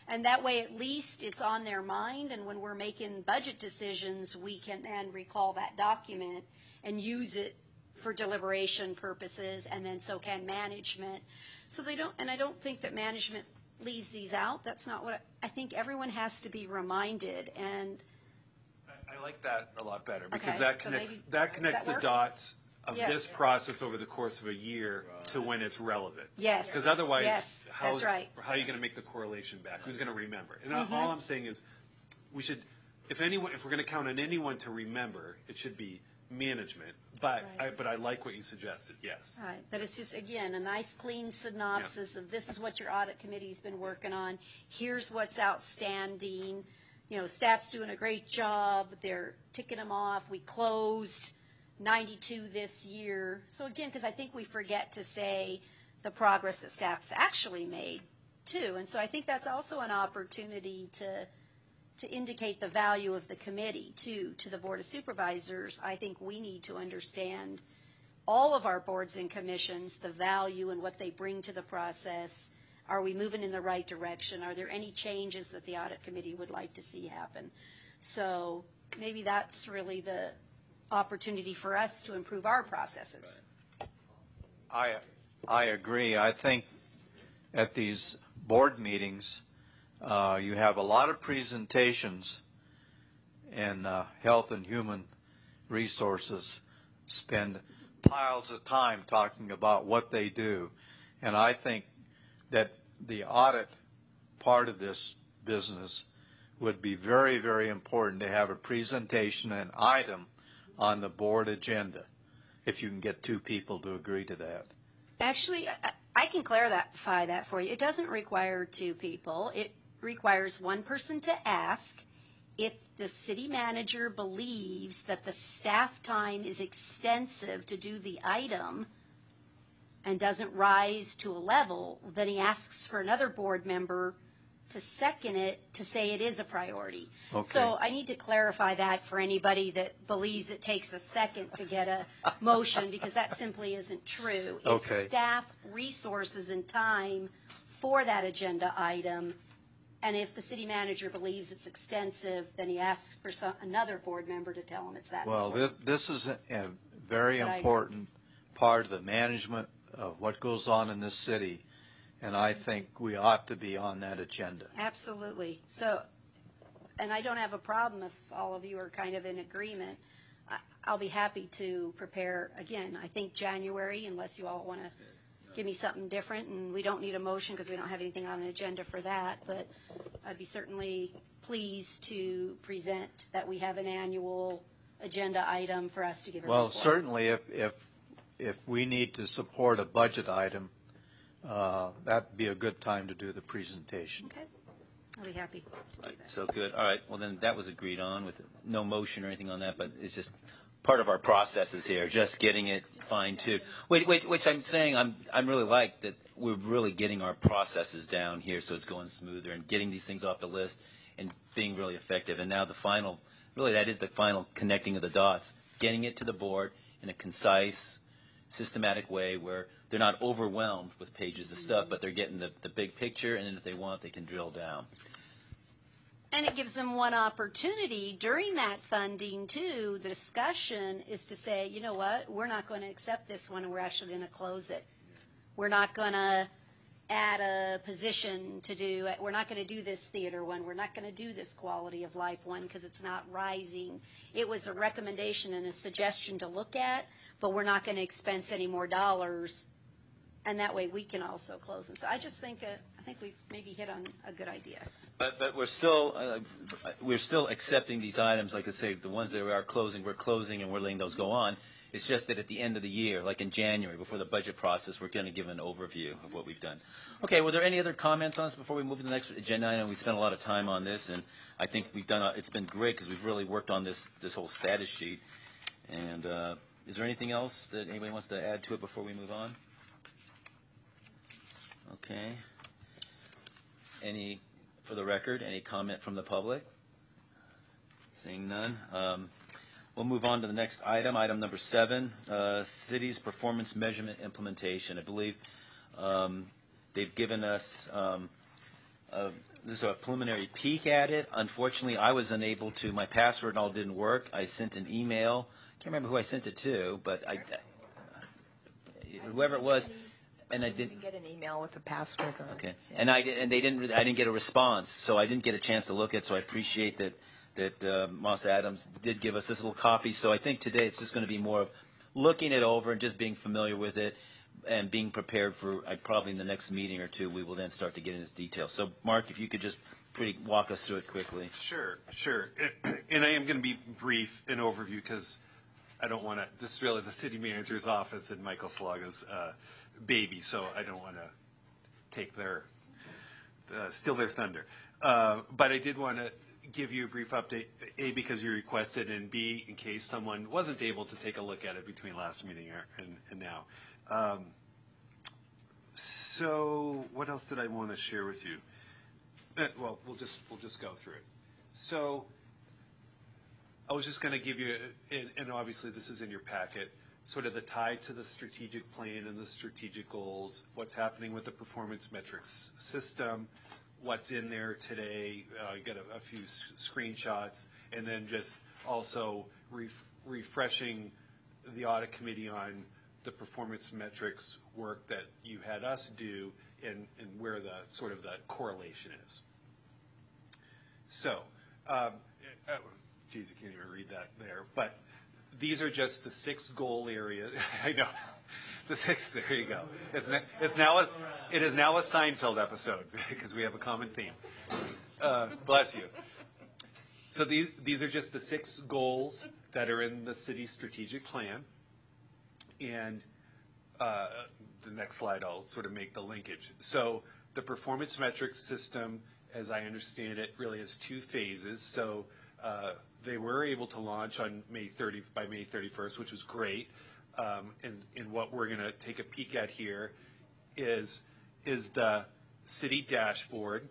And that way, at least it's on their mind, and when we're making budget decisions, we can then recall that document and use it for deliberation purposes, and then so can management. So they don't, and I don't think that management leaves these out. That's not what, I, I think everyone has to be reminded, and. I, I like that a lot better, because Okay, that so connects, maybe- that connects does that the work? dots of Yes. this process over the course of a year to when it's relevant. Yes. Because otherwise, Yes, how, that's right. how are you going to make the correlation back? Who's going to remember? And Mhm. all I'm saying is, we should, if anyone, if we're going to count on anyone to remember, it should be management. But Right. I, but I like what you suggested. Yes. Right, that it's just, again, a nice clean synopsis of this is what your audit committee's been working on. Here's what's outstanding. You know, staff's doing a great job. They're ticking them off. We closed ninety-two this year. So again, because I think we forget to say the progress that staff's actually made too. And so I think that's also an opportunity to to indicate the value of the committee too, to the Board of Supervisors. I think we need to understand all of our boards and commissions, the value and what they bring to the process. Are we moving in the right direction? Are there any changes that the audit committee would like to see happen? So maybe that's really the opportunity for us to improve our processes. I, I agree. I think at these board meetings, uh, you have a lot of presentations, and uh, Health and Human Resources spend piles of time talking about what they do. And I think that the audit part of this business would be very, very important to have a presentation, an item on the board agenda, if you can get two people to agree to that. Actually, I, I can clarify that for you. It doesn't require two people. It requires one person to ask if the city manager believes that the staff time is extensive to do the item and doesn't rise to a level, then he asks for another board member to second it to say it is a priority. Okay. So I need to clarify that for anybody that believes it takes a second to get a motion, because that simply isn't true. It's Okay. staff resources and time for that agenda item, and if the city manager believes it's extensive, then he asks for some, another board member to tell him it's that Well, this, important. this is a, a very But I- important part of the management of what goes on in this city, and I think we ought to be on that agenda. Absolutely. So, and I don't have a problem if all of you are kind of in agreement. I- I'll be happy to prepare, again, I think January, unless you all want to give me something different, and we don't need a motion because we don't have anything on an agenda for that, but I'd be certainly pleased to present that we have an annual agenda item for us to give a report. Well, certainly if, if, if we need to support a budget item, uh, that'd be a good time to do the presentation. Okay. I'll be happy to do Right, that. so good. All right, well then that was agreed on with no motion or anything on that, but it's just part of our processes here, just getting it fine-tuned. Which, which, which I'm saying, I'm, I'm really like that we're really getting our processes down here so it's going smoother and getting these things off the list and being really effective. And now the final, really that is the final connecting of the dots, getting it to the board in a concise, systematic way where they're not overwhelmed with pages of stuff, but they're getting the, the big picture, and then if they want, they can drill down. And it gives them one opportunity during that funding too. The discussion is to say, you know what, we're not going to accept this one and we're actually going to close it. We're not going to add a position to do it. We're not going to do this theater one. We're not going to do this quality of life one because it's not rising. It was a recommendation and a suggestion to look at, but we're not going to expense any more dollars. And that way we can also close them. So I just think, uh, I think we've maybe hit on a good idea. But, but we're still, uh, we're still accepting these items, like I say, the ones that we are closing, we're closing and we're letting those go on. It's just that at the end of the year, like in January, before the budget process, we're going to give an overview of what we've done. Okay, were there any other comments on this before we move to the next agenda item? We spent a lot of time on this, and I think we've done, a, it's been great because we've really worked on this, this whole status sheet. And uh, is there anything else that anybody wants to add to it before we move on? Okay. Any, for the record, any comment from the public? Seeing none. Um, we'll move on to the next item, item number seven, uh, city's performance measurement implementation. I believe um, they've given us um, a, this is a preliminary peek at it. Unfortunately, I was unable to, my password and all didn't work. I sent an email. Can't remember who I sent it to, but I, whoever it was, and I didn't. Get an email with a password. Or, Okay, and I did, and they didn't. I didn't get a response, so I didn't get a chance to look at it. So I appreciate that that uh, Moss Adams did give us this little copy. So I think today it's just going to be more of looking it over and just being familiar with it and being prepared for uh, probably in the next meeting or two we will then start to get into details. So Mark, if you could just pretty walk us through it quickly. Sure, sure. And I am going to be brief in overview because I don't want to, this is really the city manager's office and Michael Slaga's uh, baby, so I don't want to take their, uh, steal their thunder. Uh, but I did want to give you a brief update, A, because you requested, and B, in case someone wasn't able to take a look at it between last meeting and, and now. Um, so what else did I want to share with you? Uh, well, we'll just we'll just go through it. So I was just going to give you, and, and obviously this is in your packet, sort of the tie to the strategic plan and the strategic goals, what's happening with the performance metrics system, what's in there today. Uh, you got a, a few s- screenshots, and then just also ref- refreshing the audit committee on the performance metrics work that you had us do and, and where the sort of the correlation is. So, um, uh, geez, you can't even read that there, but these are just the six goal areas. I know, the six. There you go. It's, na- it's now a, it is now a Seinfeld episode because we have a common theme. Uh, bless you. So these these are just the six goals that are in the city's strategic plan, and uh, the next slide I'll sort of make the linkage. So the performance metrics system, as I understand it, really has two phases. So uh, they were able to launch on May thirtieth by May thirty-first, which was great. Um, and, and what we're going to take a peek at here is is the city dashboard,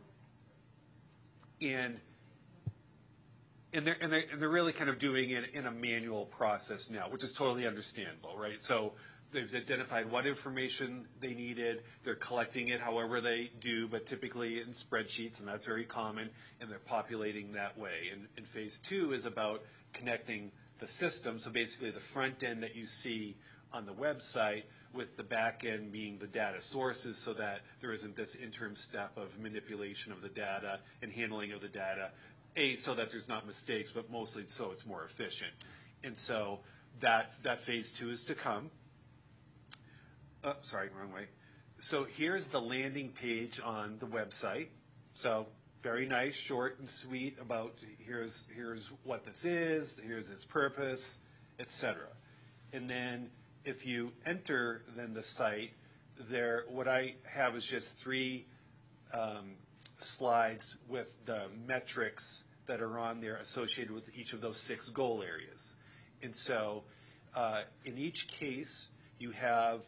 and and they're and they're, and they're really kind of doing it in a manual process now, which is totally understandable, right? So they've identified what information they needed. They're collecting it however they do, but typically in spreadsheets, and that's very common, and they're populating that way. And, and phase two is about connecting the system, so basically the front end that you see on the website with the back end being the data sources, so that there isn't this interim step of manipulation of the data and handling of the data, A, so that there's not mistakes, but mostly so it's more efficient. And so that, that phase two is to come. Oh, sorry, wrong way. So here's the landing page on the website. So very nice, short and sweet about here's here's what this is, here's its purpose, et cetera. And then if you enter then the site, there what I have is just three um, slides with the metrics that are on there associated with each of those six goal areas. And so uh, in each case, you have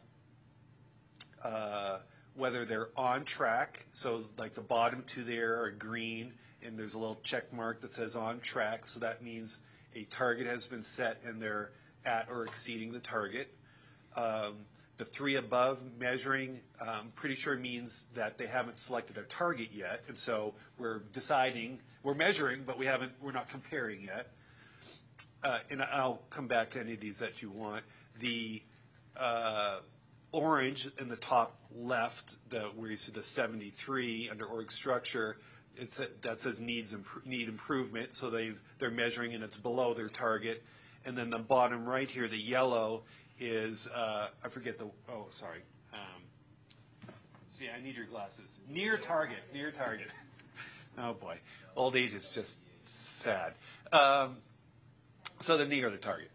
Uh, whether they're on track, so like the bottom two there are green, and there's a little check mark that says on track, so that means a target has been set and they're at or exceeding the target. Um, the three above, measuring, um, pretty sure means that they haven't selected a target yet, and so we're deciding, we're measuring, but we haven't, we're not comparing yet. Uh, and I'll come back to any of these that you want. The uh, orange in the top left, the, where you see the seventy-three under org structure, it's a, that says needs imp- need improvement. So they've they're measuring and it's below their target. And then the bottom right here, the yellow is uh, I forget the oh sorry. Um, so yeah, I need your glasses. Near target, near target. Oh boy, old age is just sad. Um, so the near the target.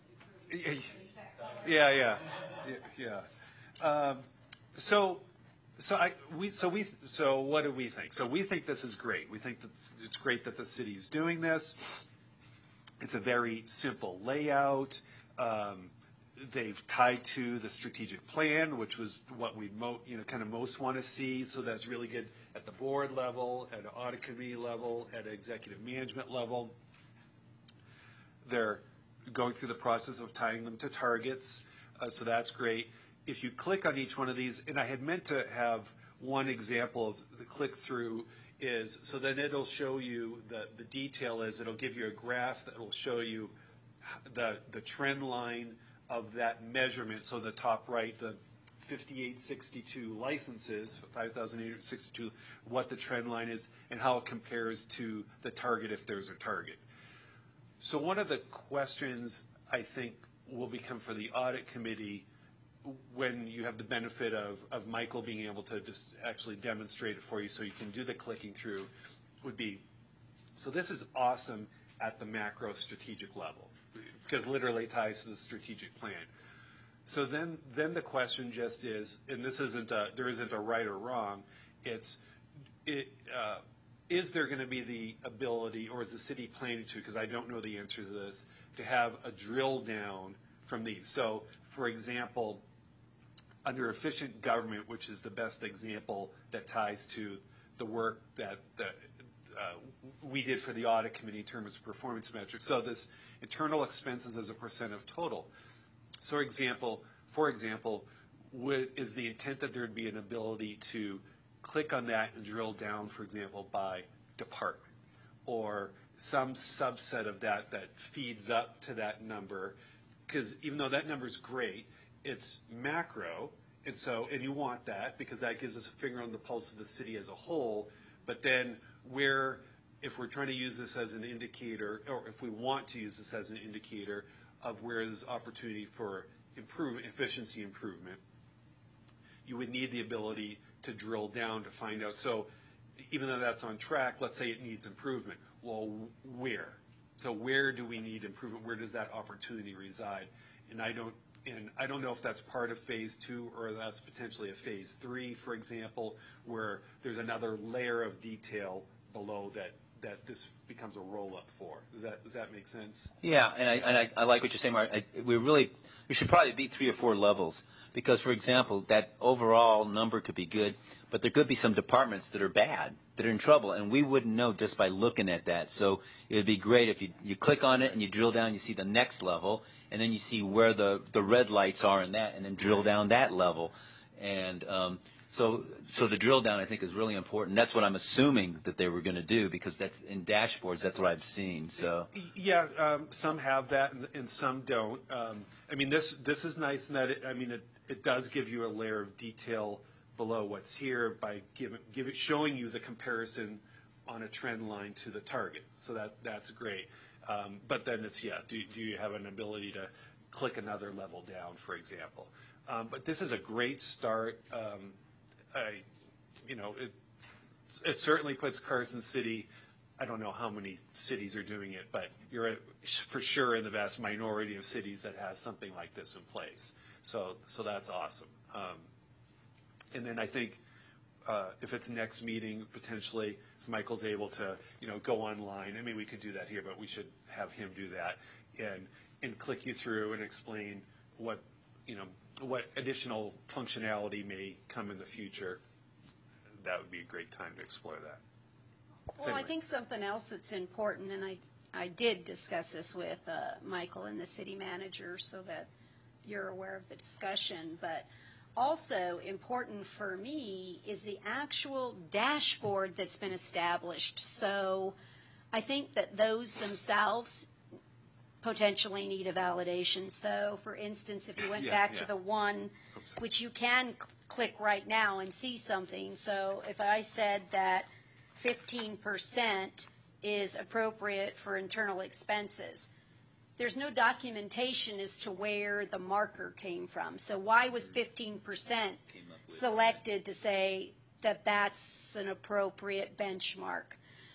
Yeah, yeah, yeah. Um, so, so I we so we so what do we think? So we think this is great. We think that it's great that the city is doing this. It's a very simple layout. Um, they've tied to the strategic plan, which was what we mo- you know kind of most want to see. So that's really good at the board level, at an audit committee level, at an executive management level. They're going through the process of tying them to targets, uh, so that's great. If you click on each one of these, and I had meant to have one example of the click through is, so then it'll show you, the, the detail is, it'll give you a graph that will show you the, the trend line of that measurement. So the top right, the fifty-eight sixty-two licenses, five thousand eight hundred sixty-two, what the trend line is and how it compares to the target if there's a target. So one of the questions I think will become for the audit committee when you have the benefit of, of Michael being able to just actually demonstrate it for you so you can do the clicking through would be, so this is awesome at the macro strategic level because literally it ties to the strategic plan. So then, then the question just is, and this isn't a, there isn't a right or wrong, it's, it, uh, is there going to be the ability, or is the city planning to, because I don't know the answer to this, to have a drill down from these? So, for example, under efficient government, which is the best example that ties to the work that, that uh, we did for the audit committee in terms of performance metrics. So this internal expenses as a percent of total. So example, for example, would, is the intent that there would be an ability to click on that and drill down, for example, by department, or some subset of that that feeds up to that number, because even though that number is great, it's macro, and so, and you want that because that gives us a finger on the pulse of the city as a whole, but then where, if we're trying to use this as an indicator, or if we want to use this as an indicator of where there's opportunity for improve, efficiency improvement, you would need the ability to drill down to find out. So even though that's on track, let's say it needs improvement. Well, where? So where do we need improvement? Where does that opportunity reside? And I don't, and I don't know if that's part of phase two or that's potentially a phase three, for example, where there's another layer of detail below that, that this becomes a roll-up for. Does that, does that make sense? Yeah, and I, and I, I like what you're saying, Mark. I, we really, we should probably be three or four levels because, for example, that overall number could be good, but there could be some departments that are bad, that are in trouble, and we wouldn't know just by looking at that. So it would be great if you, you click on it and you drill down, you see the next level, and then you see where the, the red lights are in that, and then drill down that level. And um, so so the drill down, I think, is really important. That's what I'm assuming that they were going to do because that's in dashboards, that's what I've seen. So yeah, um, some have that and, and some don't. Um, I mean, this this is nice in that, it, I mean, it, it does give you a layer of detail below what's here by giving, give it, showing you the comparison on a trend line to the target. So that that's great. Um, but then it's, yeah, do, do you have an ability to click another level down, for example? Um, but this is a great start. Um, I, you know, it, it certainly puts Carson City, I don't know how many cities are doing it, but you're a, for sure in the vast minority of cities that has something like this in place. So, so that's awesome. Um, and then I think uh, if it's next meeting, potentially, if Michael's able to, you know, go online. I mean, we could do that here, but we should have him do that and and click you through and explain what, you know, what additional functionality may come in the future. That would be a great time to explore that. Well, Anyway. I think something else that's important, and I, I did discuss this with uh, Michael and the city manager so that you're aware of the discussion, but also important for me is the actual dashboard that's been established. So I think that those themselves potentially need a validation. So for instance, if you went Yeah, back yeah. to the one Oops. which you can c- click right now and see something. So if I said that fifteen percent is appropriate for internal expenses, there's no documentation as to where the marker came from. So why was fifteen percent selected to say that that's an appropriate benchmark?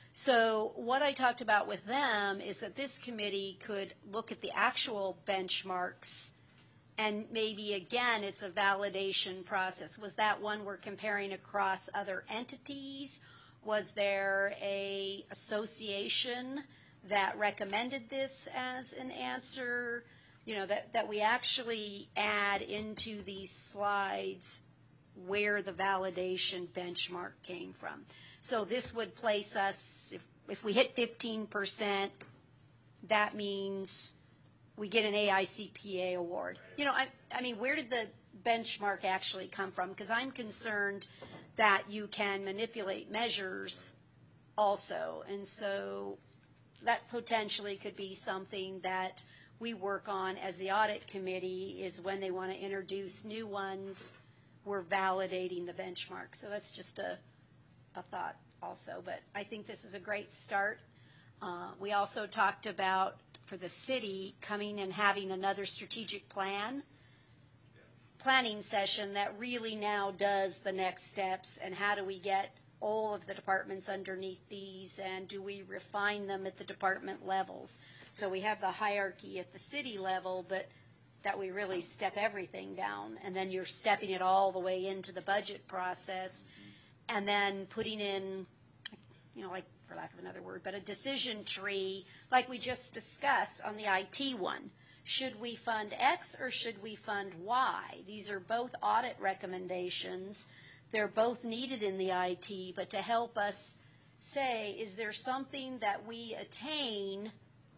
So what I talked about with them is that this committee could look at the actual benchmarks and maybe, again, it's a validation process. Was that one we're comparing across other entities? Was there a association that recommended this as an answer? You know, that, that we actually add into these slides where the validation benchmark came from. So this would place us, if, if we hit fifteen percent, that means we get an A I C P A award. You know, I, I mean, where did the benchmark actually come from? Because I'm concerned that you can manipulate measures also. And so that potentially could be something that we work on as the audit committee, is when they want to introduce new ones, we're validating the benchmark. So that's just a, a thought also. But I think this is a great start. Uh, we also talked about, for the city, coming and having another strategic plan, planning session that really now does the next steps, and how do we get all of the departments underneath these, and do we refine them at the department levels? So we have the hierarchy at the city level, but that we really step everything down, and then you're stepping it all the way into the budget process, and then putting in, you know, like, for lack of another word, but a decision tree, like we just discussed on the I T one. Should we fund X or should we fund Y? These are both audit recommendations. They're both needed in the I T, but to help us say, is there something that we attain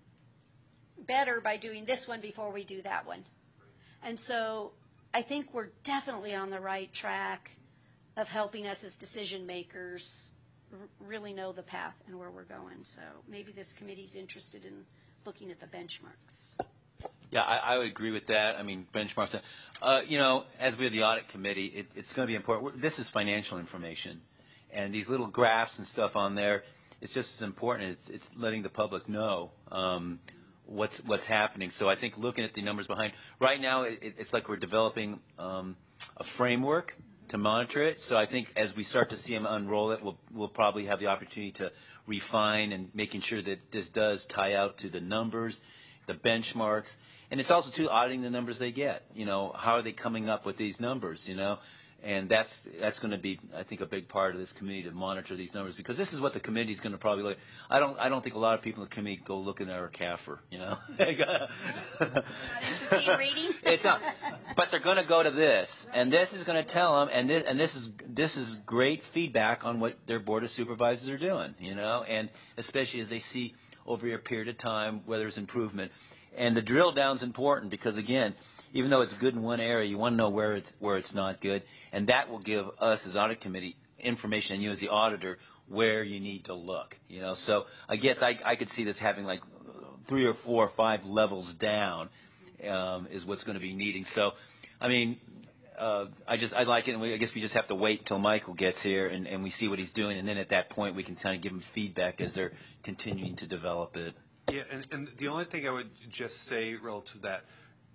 better by doing this one before we do that one? And so I think we're definitely on the right track of helping us as decision makers r- really know the path and where we're going. So maybe this committee's interested in looking at the benchmarks. Yeah, I, I would agree with that. I mean, benchmarks. Uh, you know, as we're the audit committee, it, it's going to be important. We're, this is financial information, and these little graphs and stuff on there, it's just as important. It's, it's letting the public know um, what's what's happening. So I think looking at the numbers behind right now, it, it's like we're developing um, a framework to monitor it. So I think as we start to see them unroll it, we'll we'll probably have the opportunity to refine and making sure that this does tie out to the numbers, the benchmarks. And it's also, too, auditing the numbers they get. You know, how are they coming up with these numbers, you know? And that's that's going to be, I think, a big part of this committee to monitor these numbers, because this is what the committee is going to probably look. I don't I don't think a lot of people in the committee go looking at our C A F R, you know? Not interested in reading? It's not. But they're going to go to this, and this is going to tell them, and this, and this is this is great feedback on what their board of supervisors are doing, you know? And especially as they see over a period of time where there's improvement. And the drill down's important because, again, even though it's good in one area, you want to know where it's where it's not good, and that will give us as audit committee information, and you as the auditor, where you need to look. You know, so I guess I I could see this having like three or four or five levels down um, is what's going to be needing. So, I mean, uh, I just I like it, and we, I guess we just have to wait until Michael gets here and, and we see what he's doing, and then at that point we can kind of give him feedback as they're continuing to develop it. Yeah, and, and the only thing I would just say relative to that,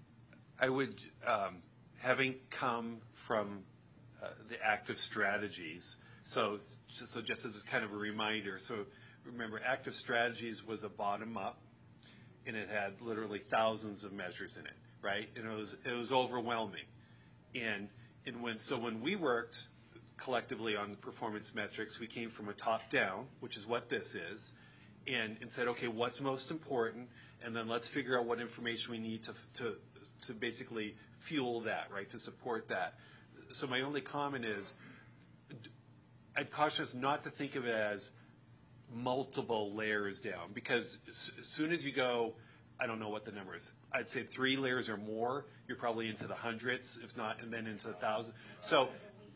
I would, um, having come from uh, the active strategies, so, so just as a kind of a reminder, so remember, active strategies was a bottom-up, and it had literally thousands of measures in it, right? And it was it was overwhelming, and and when so when we worked collectively on the performance metrics, we came from a top-down, which is what this is. And, and said, okay, what's most important, and then let's figure out what information we need to to to basically fuel that, right, to support that. So my only comment is, I'd caution us not to think of it as multiple layers down, because as soon as you go, I don't know what the number is, I'd say three layers or more, you're probably into the hundreds, if not, and then into the thousands. So,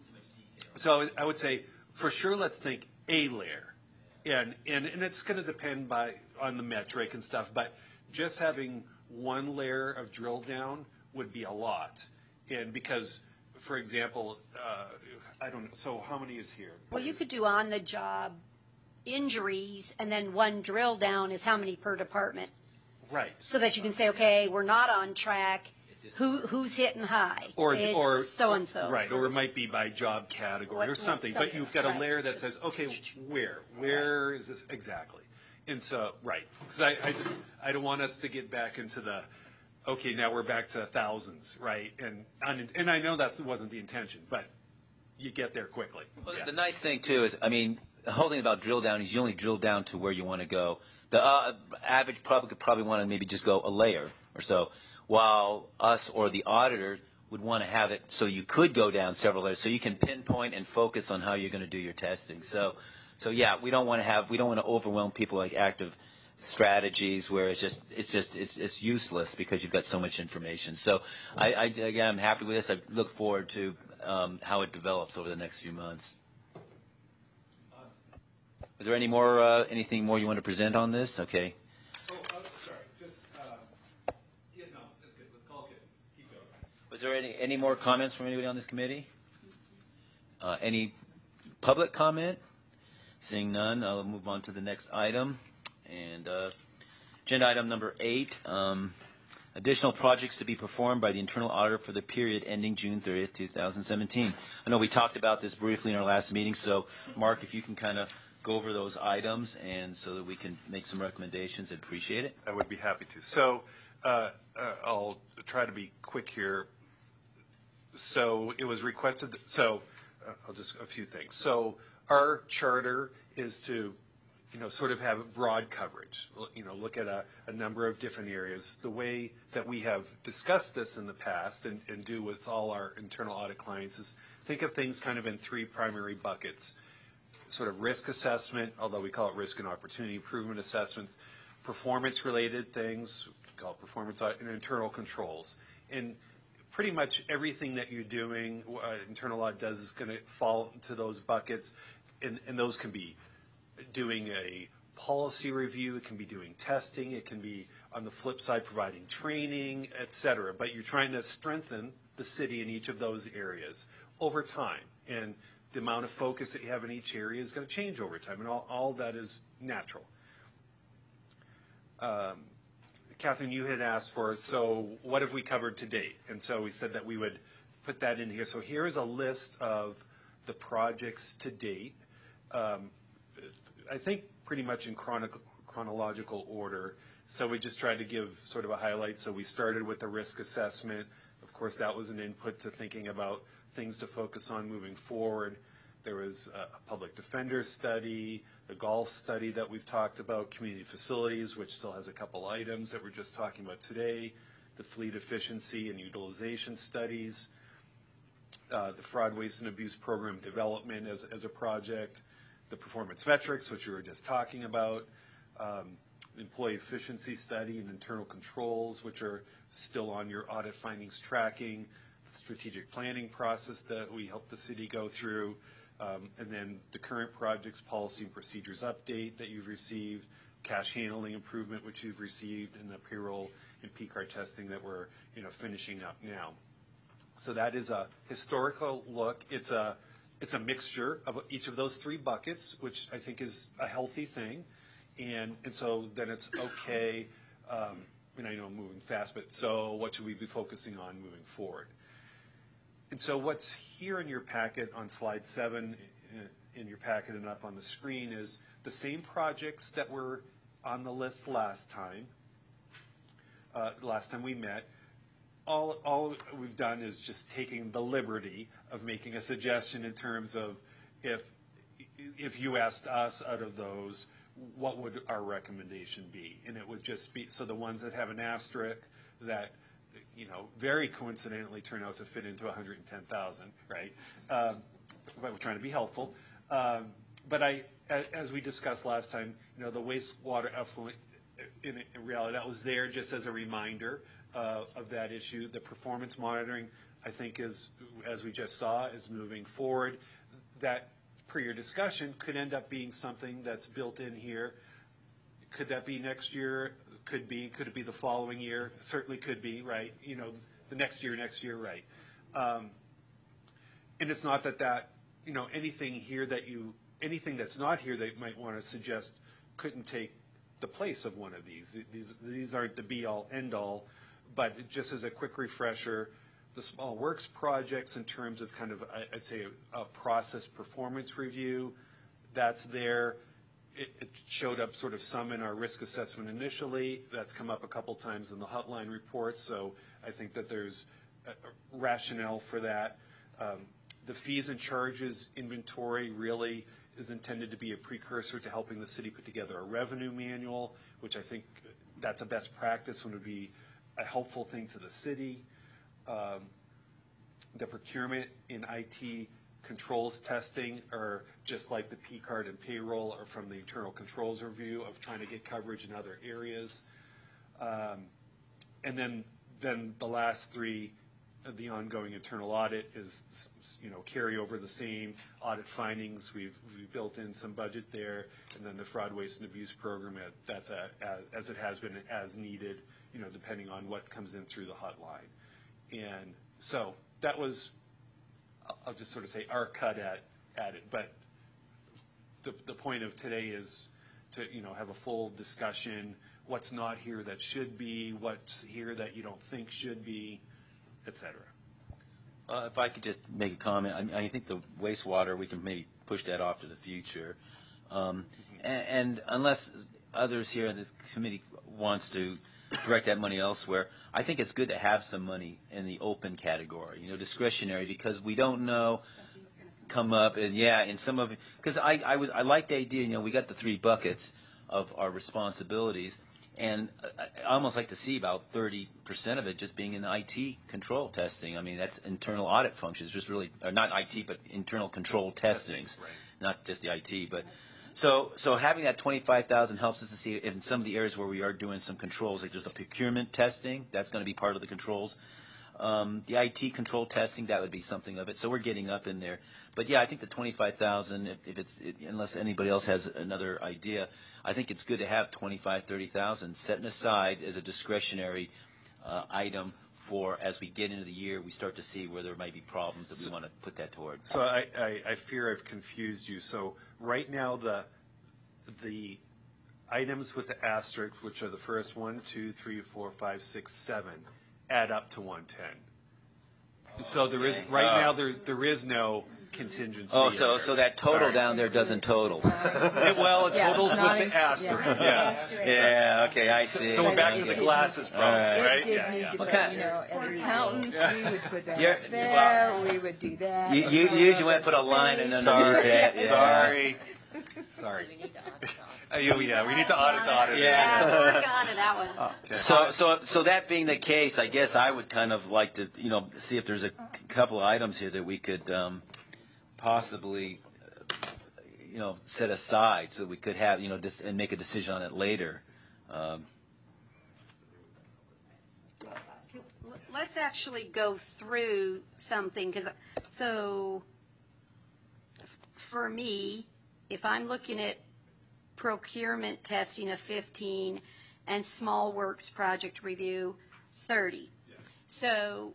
so I would say, for sure, let's think a layer. And, and and it's going to depend by on the metric and stuff, but just having one layer of drill down would be a lot. And because, for example, uh, I don't know, so how many is here? Well, you could do on-the-job injuries, and then one drill down is how many per department. Right. So that you can say, okay, we're not on track. Who who's hitting high? Or it's or so and so. Right, or it might be by job category What- or something. something, But you've got a right. layer that says, okay, where, where is this exactly? And so, right, because I, I just I don't want us to get back into the, okay, now we're back to thousands, right? And and, and I know that wasn't the intention, but you get there quickly. Well, Yeah. the nice thing, too, is, I mean, the whole thing about drill down is you only drill down to where you want to go. The uh, average public could probably want to maybe just go a layer or so, while us or the auditor would want to have it so you could go down several layers, so you can pinpoint and focus on how you're going to do your testing. So, so yeah, we don't want to have, we don't want to overwhelm people like active strategies where it's just, it's just, it's, it's useless because you've got so much information. So, I, I again, I'm happy with this. I look forward to um, how it develops over the next few months. Is there any more, uh, anything more you want to present on this? Okay. Oh, uh, sorry, just, uh, yeah, no, that's good, let's call it good, keep going. Was there any, any more comments from anybody on this committee? Uh, any public comment? Seeing none, I'll move on to the next item. And uh, agenda item number eight, um, additional projects to be performed by the internal auditor for the period ending June thirtieth, two thousand seventeen. I know we talked about this briefly in our last meeting, so Mark, if you can kind of go over those items and so that we can make some recommendations, I'd appreciate it. I would be happy to. So uh, uh, I'll try to be quick here. So it was requested, that, so uh, I'll just, a few things. So our charter is to, you know, sort of have broad coverage, you know, look at a, a number of different areas. The way that we have discussed this in the past and, and do with all our internal audit clients is think of things kind of in three primary buckets. Sort of risk assessment, although we call it risk and opportunity improvement assessments, performance-related things, we call it performance audit, and internal controls. And pretty much everything that you're doing, uh, internal audit does is going to fall into those buckets, and, and those can be doing a policy review, it can be doing testing, it can be, on the flip side, providing training, et cetera. But you're trying to strengthen the city in each of those areas over time. And the amount of focus that you have in each area is going to change over time, and all, all that is natural. Um, Catherine, you had asked for, so what have we covered to date? And so we said that we would put that in here. So here is a list of the projects to date. Um, I think pretty much in chrono- chronological order. So we just tried to give sort of a highlight. So we started with the risk assessment. Of course, that was an input to thinking about things to focus on moving forward. There was a, a public defender study, the golf study that we've talked about, community facilities, which still has a couple items that we're just talking about today, the fleet efficiency and utilization studies, uh, the fraud, waste, and abuse program development as, as a project, the performance metrics, which we were just talking about, um, employee efficiency study and internal controls, which are still on your audit findings tracking, the strategic planning process that we help the city go through, um, and then the current projects policy and procedures update that you've received, cash handling improvement, which you've received, and the payroll and P card testing that we're, you know, finishing up now. So that is a historical look. It's a It's a mixture of each of those three buckets, which I think is a healthy thing. And and so then it's okay, um, and I know I'm moving fast, but so what should we be focusing on moving forward? And so what's here in your packet on slide seven, in your packet and up on the screen, is the same projects that were on the list last time, uh, last time we met. All, all we've done is just taking the liberty of making a suggestion in terms of if, if you asked us out of those, what would our recommendation be? And it would just be, so the ones that have an asterisk that, you know, very coincidentally turn out to fit into one hundred ten thousand, right? Um, but we're trying to be helpful. Um, but I, as, as we discussed last time, you know, the wastewater effluent, in, in reality, that was there just as a reminder Uh, of that issue. The performance monitoring, I think, is, as we just saw, is moving forward. That, per your discussion, could end up being something that's built in here. Could that be next year? Could be. Could it be the following year? Certainly could be, right? You know, the next year, next year, right? Um, and it's not that that, you know, anything here that you, anything that's not here that you might want to suggest couldn't take the place of one of these. These, these aren't the be-all, end-all. But just as a quick refresher, the small works projects in terms of kind of, I'd say, a, a process performance review, that's there. It, it showed up sort of some in our risk assessment initially. That's come up a couple times in the hotline report, so I think that there's a, a rationale for that. Um, the fees and charges inventory really is intended to be a precursor to helping the city put together a revenue manual, which I think that's a best practice and would be a helpful thing to the city. Um, the procurement in I T controls testing are just like the P card and payroll are from the internal controls review of trying to get coverage in other areas. Um, and then, then the last three the ongoing internal audit is, you know, carry over the same audit findings. We've, we've built in some budget there, and then the fraud, waste, and abuse program, uh, that's a, as, as it has been as needed, you know, depending on what comes in through the hotline. And so that was, I'll just sort of say, our cut at, at it. But the, the point of today is to, you know, have a full discussion, what's not here that should be, what's here that you don't think should be, et cetera. Uh, if I could just make a comment, I, I think the wastewater, we can maybe push that off to the future. Um, mm-hmm. and, and unless others here in this committee wants to direct that money elsewhere, I think it's good to have some money in the open category, you know, discretionary, because we don't know come up and yeah, in some of it, because I, I would I like the idea, you know, we got the three buckets of our responsibilities, and I, I almost like to see about thirty percent of it just being in I T control testing. I mean, that's internal audit functions, just really, or not I T, but internal control testings, right. Not just the I T, but. So, so having that twenty-five thousand helps us to see in some of the areas where we are doing some controls, like there's the procurement testing, that's going to be part of the controls. Um, the I T control testing, that would be something of it. So we're getting up in there. But yeah, I think the twenty-five thousand, if, if it's, it, unless anybody else has another idea, I think it's good to have twenty-five, thirty thousand set aside as a discretionary uh, item for, as we get into the year, we start to see where there might be problems that we want to put that toward. So I, I, I fear I've confused you. So right now, the the items with the asterisk, which are the first one, two, three, four, five, six, seven, add up to one ten. So there is right Oh. now there's there is no contingency. Oh, in so there. so that total Sorry. down there doesn't total. It, well, it Yeah, totals it's with not the in- asterisk. yeah. Yeah. Yeah, okay, I see. So we're back to It the did- glasses problem, All It right? did Yeah, need yeah. to What put, kind- you know, as accountants, we would put that You're- up there, we would do that. You, you usually want to put a line and then Sorry, that. Yeah. sorry, sorry. We need to audit Uh, yeah, yeah, we need to audit the auditor. Yeah. Yeah, we're working on it, that one. Okay. So, so, so that being the case, I guess I would kind of like to, you know, see if there's a c- couple of items here that we could um, possibly, uh, you know, set aside so we could have, you know, dis- and make a decision on it later. Um, Let's actually go through something, because, so, f- for me, if I'm looking at procurement testing of fifteen and small works project review, thirty. So,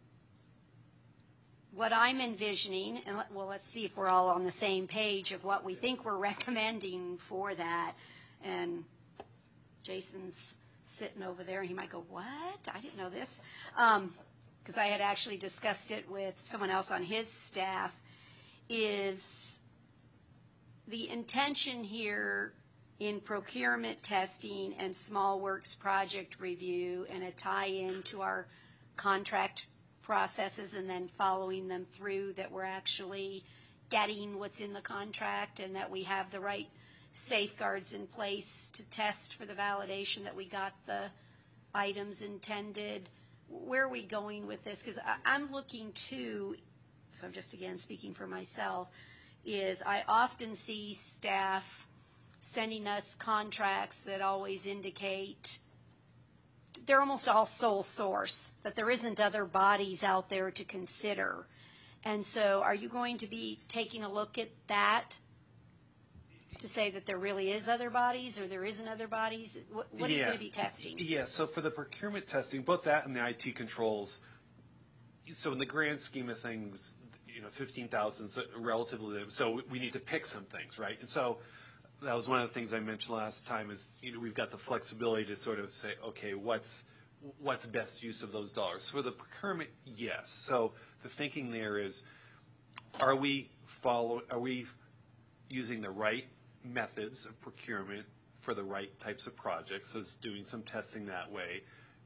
what I'm envisioning, and let, well, let's see if we're all on the same page of what we think we're recommending for that. And Jason's sitting over there, and he might go, what? I didn't know this. Because I had actually discussed it with someone else on his staff, is the intention here in procurement testing and small works project review and a tie-in to our contract processes and then following them through, that we're actually getting what's in the contract and that we have the right safeguards in place to test for the validation that we got the items intended. Where are we going with this? Because I'm looking to, so I'm just again speaking for myself, is I often see staff sending us contracts that always indicate they're almost all sole source, that there isn't other bodies out there to consider. And so are you going to be taking a look at that to say that there really is other bodies or there isn't other bodies? What, what are you Yeah. going to be testing? Yeah, so for the procurement testing, both that and the I T controls, so in the grand scheme of things, you know, fifteen thousand is relatively, so we need to pick some things, right? And so that was one of the things I mentioned last time is, you know, we've got the flexibility to sort of say, okay, what's what's best use of those dollars? For the procurement, yes. So the thinking there is, are we follow, are we using the right methods of procurement for the right types of projects? So it's doing some testing that way.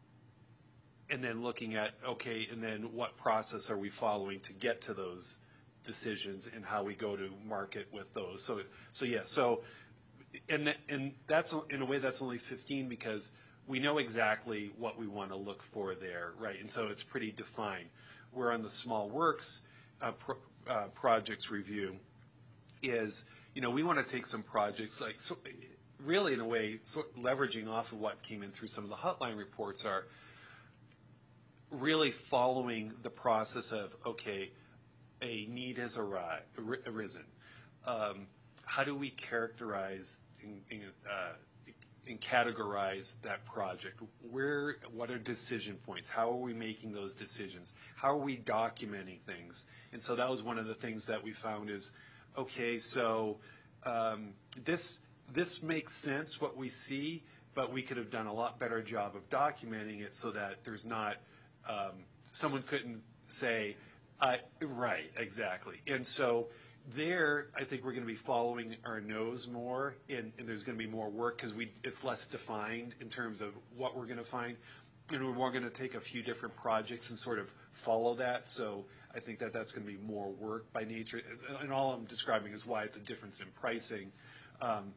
And then looking at, okay, and then what process are we following to get to those decisions and how we go to market with those. So, so yeah, so, and, th- and that's, in a way, that's only fifteen because we know exactly what we want to look for there, right? And so it's pretty defined. We're on the small works uh, pro, uh, projects review is, you know, we want to take some projects like, so really in a way, so leveraging off of what came in through some of the hotline reports are, really following the process of, okay, a need has arri- ar- arisen. Um, how do we characterize and, and, uh, and categorize that project? Where, what are decision points? How are we making those decisions? How are we documenting things? And so that was one of the things that we found is, okay, so um, this this makes sense what we see, but we could have done a lot better job of documenting it so that there's not um, someone couldn't say, I, right, exactly. And so there, I think we're going to be following our nose more, and, and there's going to be more work because we it's less defined in terms of what we're going to find, and we're more going to take a few different projects and sort of follow that. So I think that that's going to be more work by nature, and all I'm describing is why it's a difference in pricing. Um,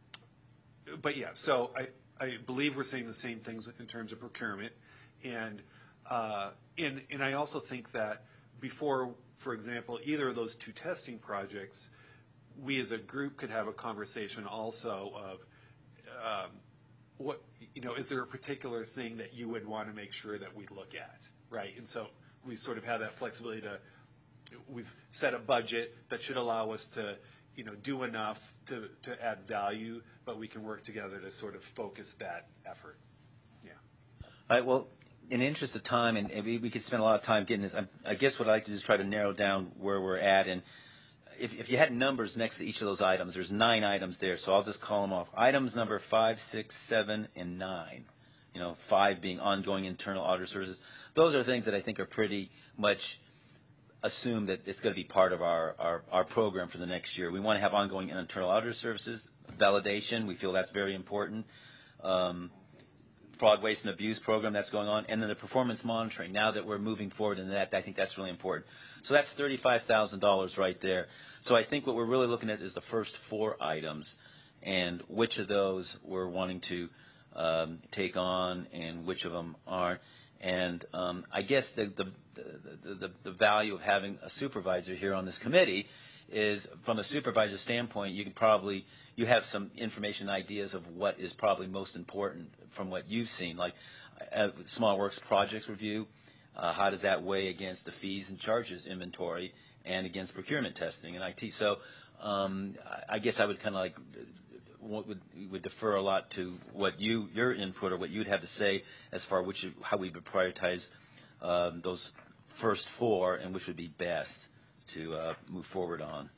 but yeah, so I, I believe we're saying the same things in terms of procurement, and uh, and and I also think that before, for example, either of those two testing projects, we as a group could have a conversation also of um, what, you know, is there a particular thing that you would want to make sure that we look at, right? And so we sort of have that flexibility to, we've set a budget that should allow us to, you know, do enough to, to add value, but we can work together to sort of focus that effort. Yeah. All right, well, in the interest of time, and, and we, we could spend a lot of time getting this, I, I guess what I'd like to do is try to narrow down where we're at. And if, if you had numbers next to each of those items, there's nine items there, so I'll just call them off. Items number five, six, seven, and nine. You know, five being ongoing internal auditor services. Those are things that I think are pretty much assume that it's going to be part of our, our, our program for the next year. We want to have ongoing internal auditor services, validation. We feel that's very important. Um, fraud, waste, and abuse program that's going on, and then the performance monitoring. Now that we're moving forward in that, I think that's really important. So that's thirty-five thousand dollars right there. So I think what we're really looking at is the first four items, and which of those we're wanting to um, take on, and which of them aren't. And um, I guess the the, the the the value of having a supervisor here on this committee is, from a supervisor standpoint, you can probably, you have some information, ideas of what is probably most important from what you've seen, like uh, Small Works projects review. Uh, how does that weigh against the fees and charges inventory and against procurement testing and I T? So um, I guess I would kind of like would would defer a lot to what you your input or what you'd have to say as far as which how we would prioritize um, those first four and which would be best to uh, move forward on.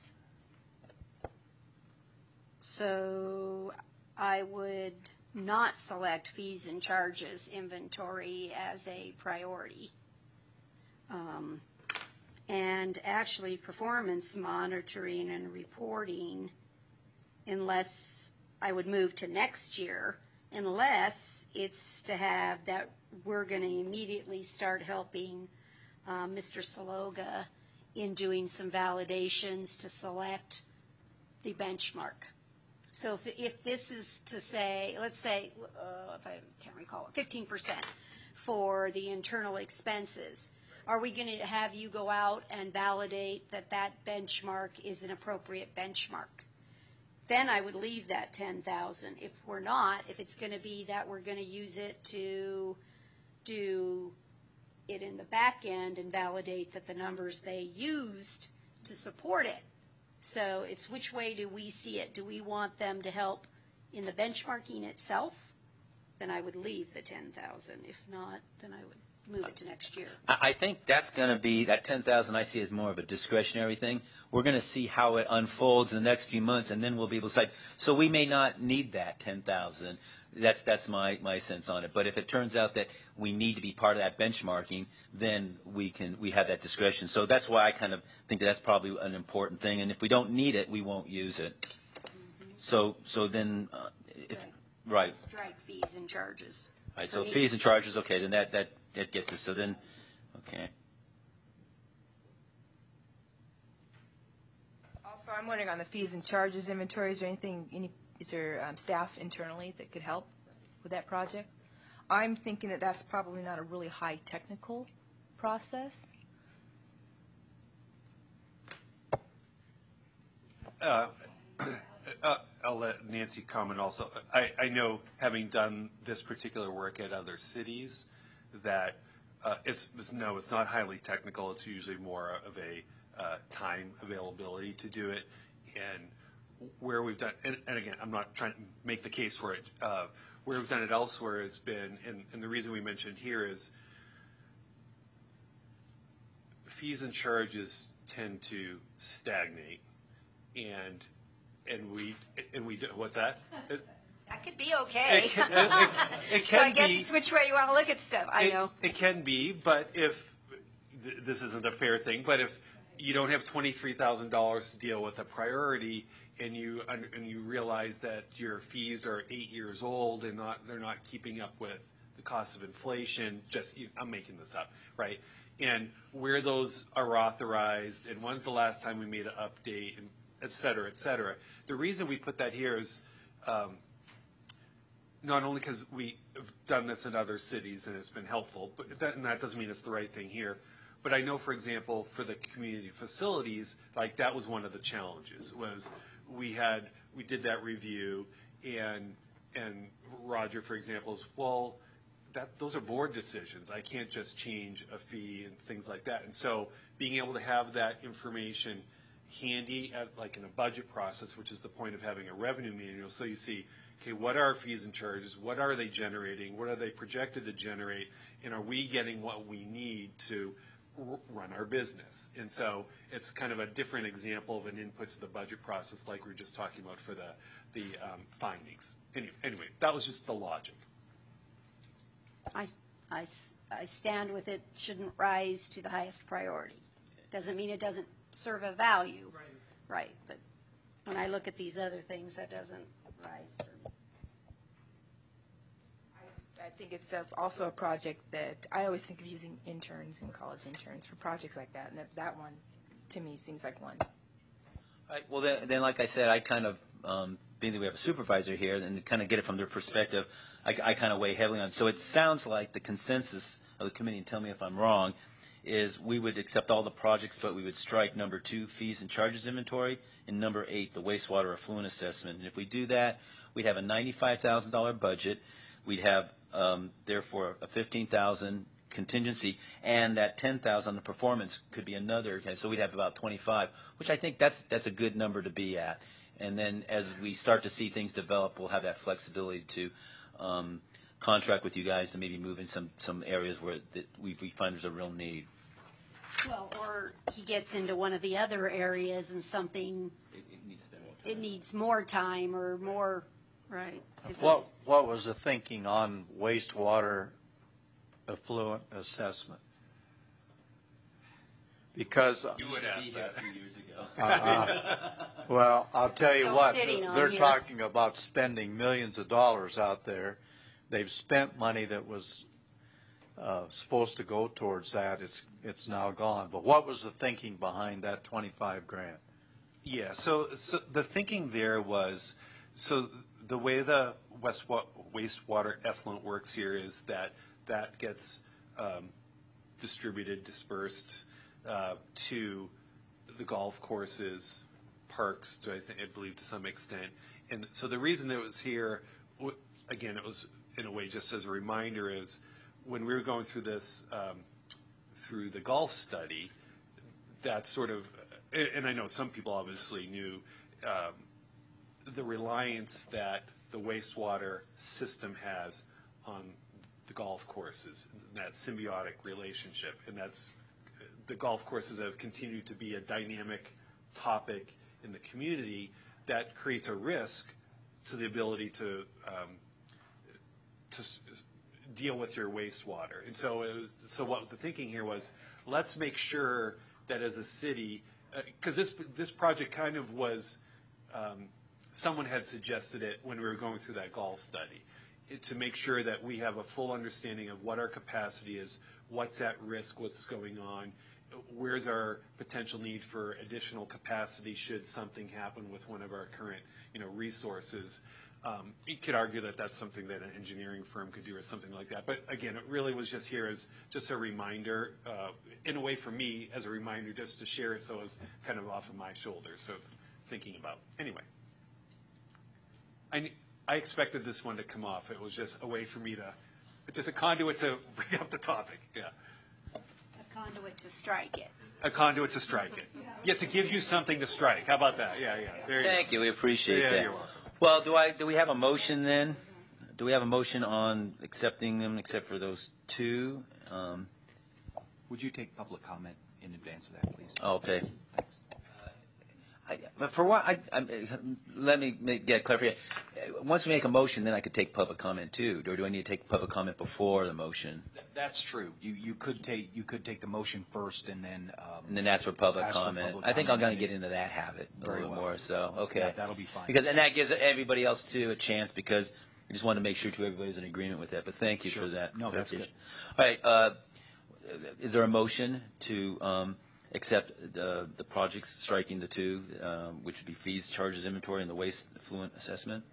So I would not select fees and charges inventory as a priority. Um, and actually performance monitoring and reporting, unless I would move to next year, unless it's to have that we're going to immediately start helping uh, Mister Saloga in doing some validations to select the benchmark. So if, if this is to say, let's say, uh, if I can't recall it, fifteen percent for the internal expenses, are we going to have you go out and validate that that benchmark is an appropriate benchmark? Then I would leave that ten thousand. If we're not, if it's going to be that we're going to use it to do it in the back end and validate that the numbers they used to support it. So it's which way do we see it? Do we want them to help in the benchmarking itself? Then I would leave the ten thousand. If not, then I would move it to next year. I think that's going to be, that ten thousand I see as more of a discretionary thing. We're going to see how it unfolds in the next few months, and then we'll be able to decide. So we may not need that ten thousand. That's that's my, my sense on it. But if it turns out that we need to be part of that benchmarking, then we can we have that discretion. So that's why I kind of think that that's probably an important thing. And if we don't need it, we won't use it. Mm-hmm. So so then, uh, if right. Strike fees and charges. Right. So fees and charges. Okay. Then that that that gets us. So then, okay. Also, I'm wondering on the fees and charges inventory, is there anything, any, is there um, staff internally that could help with that project? I'm thinking that that's probably not a really high technical process. Uh, uh, I'll let Nancy comment also. I, I know, having done this particular work at other cities, that uh, it's, it's, no, it's not highly technical. It's usually more of a uh, time availability to do it. And where we've done, and, and again, I'm not trying to make the case for it. Uh, where we've done it elsewhere has been, and, and the reason we mentioned here is fees and charges tend to stagnate, and and we and we do, what's that? It, That could be okay. It can, it, it, it can so I guess be, it's which way you want to look at stuff. I it, know. It can be, but if th- this isn't a fair thing, but if you don't have twenty-three thousand dollars to deal with a priority, and you and you realize that your fees are eight years old and not they're not keeping up with the cost of inflation, just you, I'm making this up, right? And where those are authorized, and when's the last time we made an update, and et cetera, et cetera. The reason we put that here is um, not only because we have done this in other cities and it's been helpful, but that, and that doesn't mean it's the right thing here. But I know, for example, for the community facilities, like that was one of the challenges. Was we had we did that review, and and Roger, for example, is well. That, those are board decisions. I can't just change a fee and things like that. And so being able to have that information handy at like in a budget process, which is the point of having a revenue manual, so you see, okay, what are our fees and charges? What are they generating? What are they projected to generate? And are we getting what we need to r- run our business? And so it's kind of a different example of an input to the budget process like we were just talking about for the, the um, findings. Anyway, anyway, that was just the logic. I, I, I stand with it, shouldn't rise to the highest priority. Doesn't mean it doesn't serve a value. Right. Right, but when I look at these other things, that doesn't rise for me. I think it's it's also a project that I always think of using interns and college interns for projects like that, and that, that one, to me, seems like one. Right. Well, then, then, like I said, I kind of, um, being that we have a supervisor here, and kind of get it from their perspective, I, I kind of weigh heavily on. So it sounds like the consensus of the committee, and tell me if I'm wrong, is we would accept all the projects, but we would strike number two, fees and charges inventory, and number eight, the wastewater effluent assessment. And if we do that, we'd have a ninety-five thousand dollars budget. We'd have, um, therefore, a fifteen thousand dollars contingency, and that ten thousand dollars on the performance could be another. Okay, so we'd have about twenty-five, which I think that's that's a good number to be at. And then as we start to see things develop, we'll have that flexibility to um, contract with you guys to maybe move in some, some areas where that we, we find there's a real need. Well, or he gets into one of the other areas and something, It, it needs to be more time. it needs more time or more, right? It's What, just- what was the thinking on wastewater effluent assessment? Because, You would ask that. A few years ago. uh, well, I'll tell you Still what, sitting on they're here. talking about spending millions of dollars out there. They've spent money that was uh, supposed to go towards that. It's, it's now gone. But what was the thinking behind that twenty-five grand? Yeah, so, so the thinking there was, so the way the west wa- wastewater effluent works here is that that gets um, distributed, dispersed uh, to the golf courses, parks, to, I, think, I believe to some extent. And so the reason it was here, w- again, it was in a way just as a reminder, is when we were going through this, um, through the golf study, that sort of, and I know some people obviously knew um, the reliance that the wastewater system has on the golf courses, that symbiotic relationship, and that's the golf courses have continued to be a dynamic topic in the community that creates a risk to the ability to um, to s- deal with your wastewater. And so it was, so what the thinking here was, let's make sure that as a city, because uh, this this project kind of was, um, someone had suggested it when we were going through that golf study, it, to make sure that we have a full understanding of what our capacity is, what's at risk, what's going on, where's our potential need for additional capacity should something happen with one of our current, you know, resources. Um, you could argue that that's something that an engineering firm could do or something like that. But again, it really was just here as just a reminder, uh, in a way for me as a reminder, just to share it so it was kind of off of my shoulders of thinking about. Anyway, I, I expected this one to come off. It was just a way for me to, just a conduit to bring up the topic. Yeah. conduit to strike it. A conduit to strike it. Yeah, to give you something to strike. How about that? Yeah, yeah. There you Thank go. you, we appreciate Yeah, that. you're welcome. Well, do I, do we have a motion then? Do we have a motion on accepting them except for those two? Um, Would you take public comment in advance of that, please? oh, okay. I, but for what, I, I, let me make, get clarification. Once we make a motion, then I could take public comment too, or do I need to take public comment before the motion? That's true. You, you could take, you could take the motion first and then, um. And then ask for public ask for comment. public I think I'm comment. going to get into that habit a Very little well. more, so, okay. Yeah, that'll be fine. Because, and that gives everybody else too a chance, because I just want to make sure too everybody's in agreement with that, but thank you Sure. for that. No, that's good. All right, uh, is there a motion to, um, accept the, the projects striking the two, um, which would be fees, charges, inventory, and the waste effluent assessment?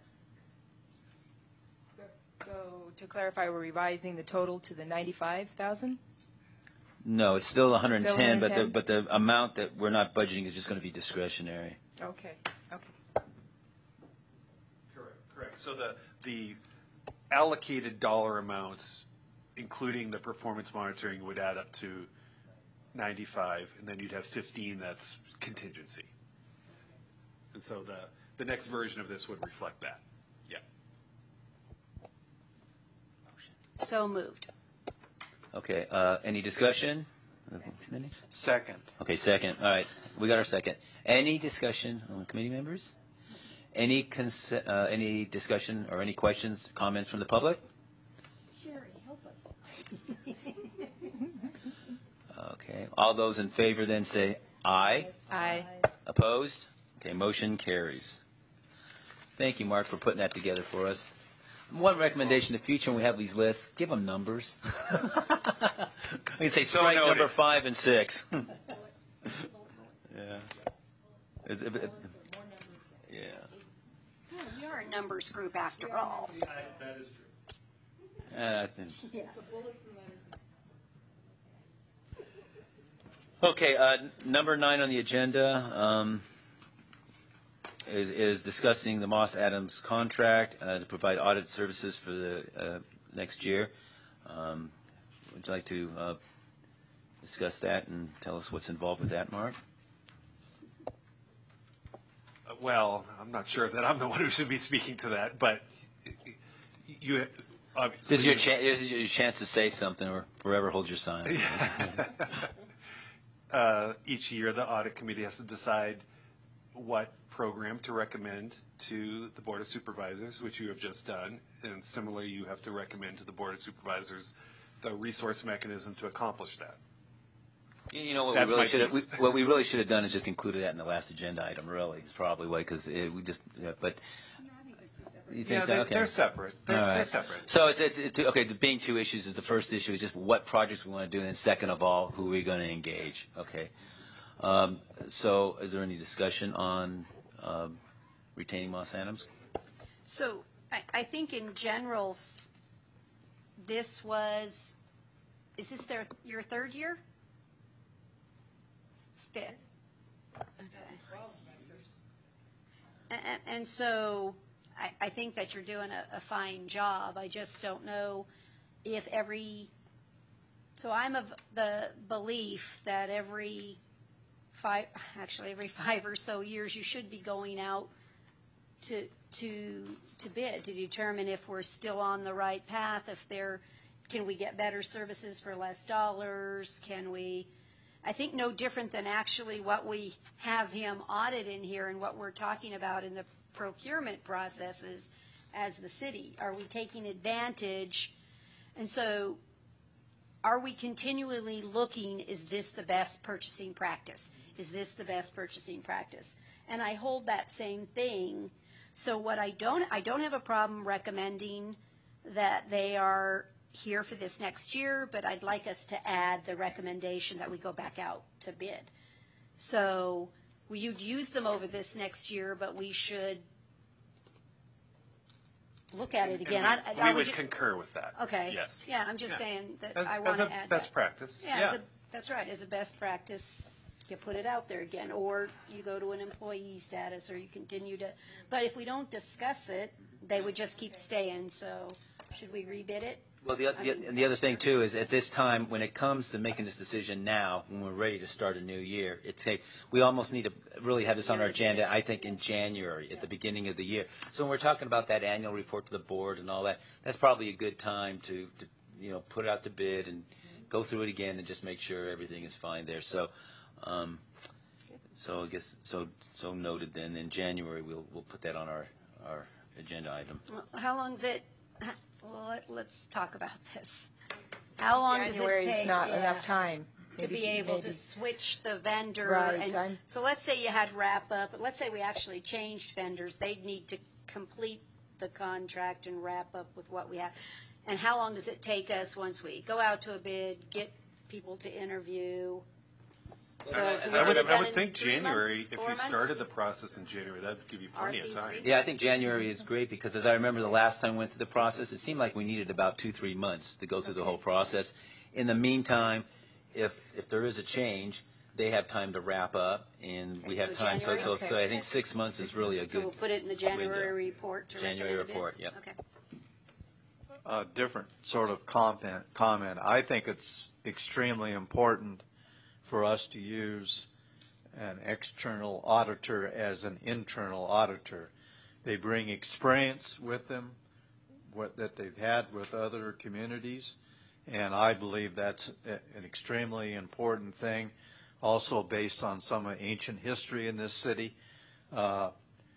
So to clarify, we're revising the total to the ninety-five thousand? No, it's still one hundred Still ten, but the, one hundred ten? but the amount that we're not budgeting is just going to be discretionary. Okay, okay. Correct, correct. So the, the allocated dollar amounts, including the performance monitoring, would add up to ninety-five, and then you'd have fifteen that's contingency. And so the, the next version of this would reflect that. Yeah. So moved. Okay, uh, any discussion? Second. Okay, second. All right, we got our second. Any discussion on the committee members? Any cons- uh, any discussion or any questions, comments from the public? Sherry, help us. Okay, all those in favor then say aye. Aye. Opposed? Okay, motion carries. Thank you, Mark, for putting that together for us. One recommendation in the future when we have these lists, give them numbers. We can say So strike noted. number five and six. Yeah. Is it- it- Yeah. Oh, we are a numbers group after all. That is true. Uh, I think- Okay, uh, n- number nine on the agenda um, is, is discussing the Moss Adams contract uh, to provide audit services for the uh, next year. Um, would you like to uh, discuss that and tell us what's involved with that, Mark? Uh, Well, I'm not sure that I'm the one who should be speaking to that, but you obviously. This is your chance. This is your chance to say something, or forever hold your silence. Uh, each year, the audit committee has to decide what program to recommend to the Board of Supervisors, which you have just done. And similarly, you have to recommend to the Board of Supervisors the resource mechanism to accomplish that. You you know what That's we really my should have. We, piece. what we really should have done is just included that in the last agenda item. Really, is probably why, because we just. Yeah, but you think Yeah, so? they're, Okay. they're separate. They're, All right. they're separate. So it's, it's, it's okay. The being two issues is the first issue is just what projects we want to do, and then second of all, who are we going to engage? Okay. Um, so is there any discussion on um, retaining Moss Adams? So I, I think in general, f- this was, is this their, your third year? Fifth. And, and so I, I think that you're doing a, a fine job. I just don't know if every, so I'm of the belief that every five, actually every five or so years, you should be going out to, to, to bid, to determine if we're still on the right path, if there, can we get better services for less dollars, can we, I think no different than actually what we have him audit in here and what we're talking about in the procurement processes as the city. Are we taking advantage? And so are we continually looking, is this the best purchasing practice? Is this the best purchasing practice? And I hold that same thing. So what I don't, I don't have a problem recommending that they are here for this next year, but I'd like us to add the recommendation that we go back out to bid. So we, you'd use them over this next year, but we should look at it again. And I- we, I we would ju- concur with that. Okay. Yes. Yeah, I'm just Yeah. saying that As, I as want a to add best that. practice. Yeah, as a, that's right. As a best practice, you put it out there again, or you go to an employee status, or you continue to. But if we don't discuss it, they would just keep staying. So, should we rebid it? Well, the, I the, mean, and the other thing too is at this time, when it comes to making this decision now, when we're ready to start a new year, it's a, we almost need to really have this on our agenda, I think, in January, at the beginning of the year. So when we're talking about that annual report to the board and all that, that's probably a good time to, to you know, put it out to bid and go through it again and just make sure everything is fine there. So, um, so I guess, so, so noted then, in January, we'll, we'll put that on our, our agenda item. Well, how long's it, well, let- let's talk about this. How long does it January take? is not yeah, enough time. To Maybe- be able maybe. to switch the vendor. Right, and- I'm- So let's say you had wrap up, but let's say we actually changed vendors. They'd need to complete the contract and wrap up with what we have. And how long does it take us once we go out to a bid, get people to interview? So I can would, we I get it done would in think three months, January, if four you months? started the process in January, that'd give you plenty of R P time. three? Yeah, I think January is great because as I remember the last time we went through the process, it seemed like we needed about two, three months to go through the whole process. In the meantime, if, if there is a change, they have time to wrap up and we Okay, have so time. So, so, January? so I think six months is really a So good we'll put it in the January window. report to January recommend a bid? report, yep. Okay. A different sort of comment, comment. I think it's extremely important for us to use an external auditor as an internal auditor. They bring experience with them what, that they've had with other communities, and I believe that's a, an extremely important thing, also based on some ancient history in this city. Uh,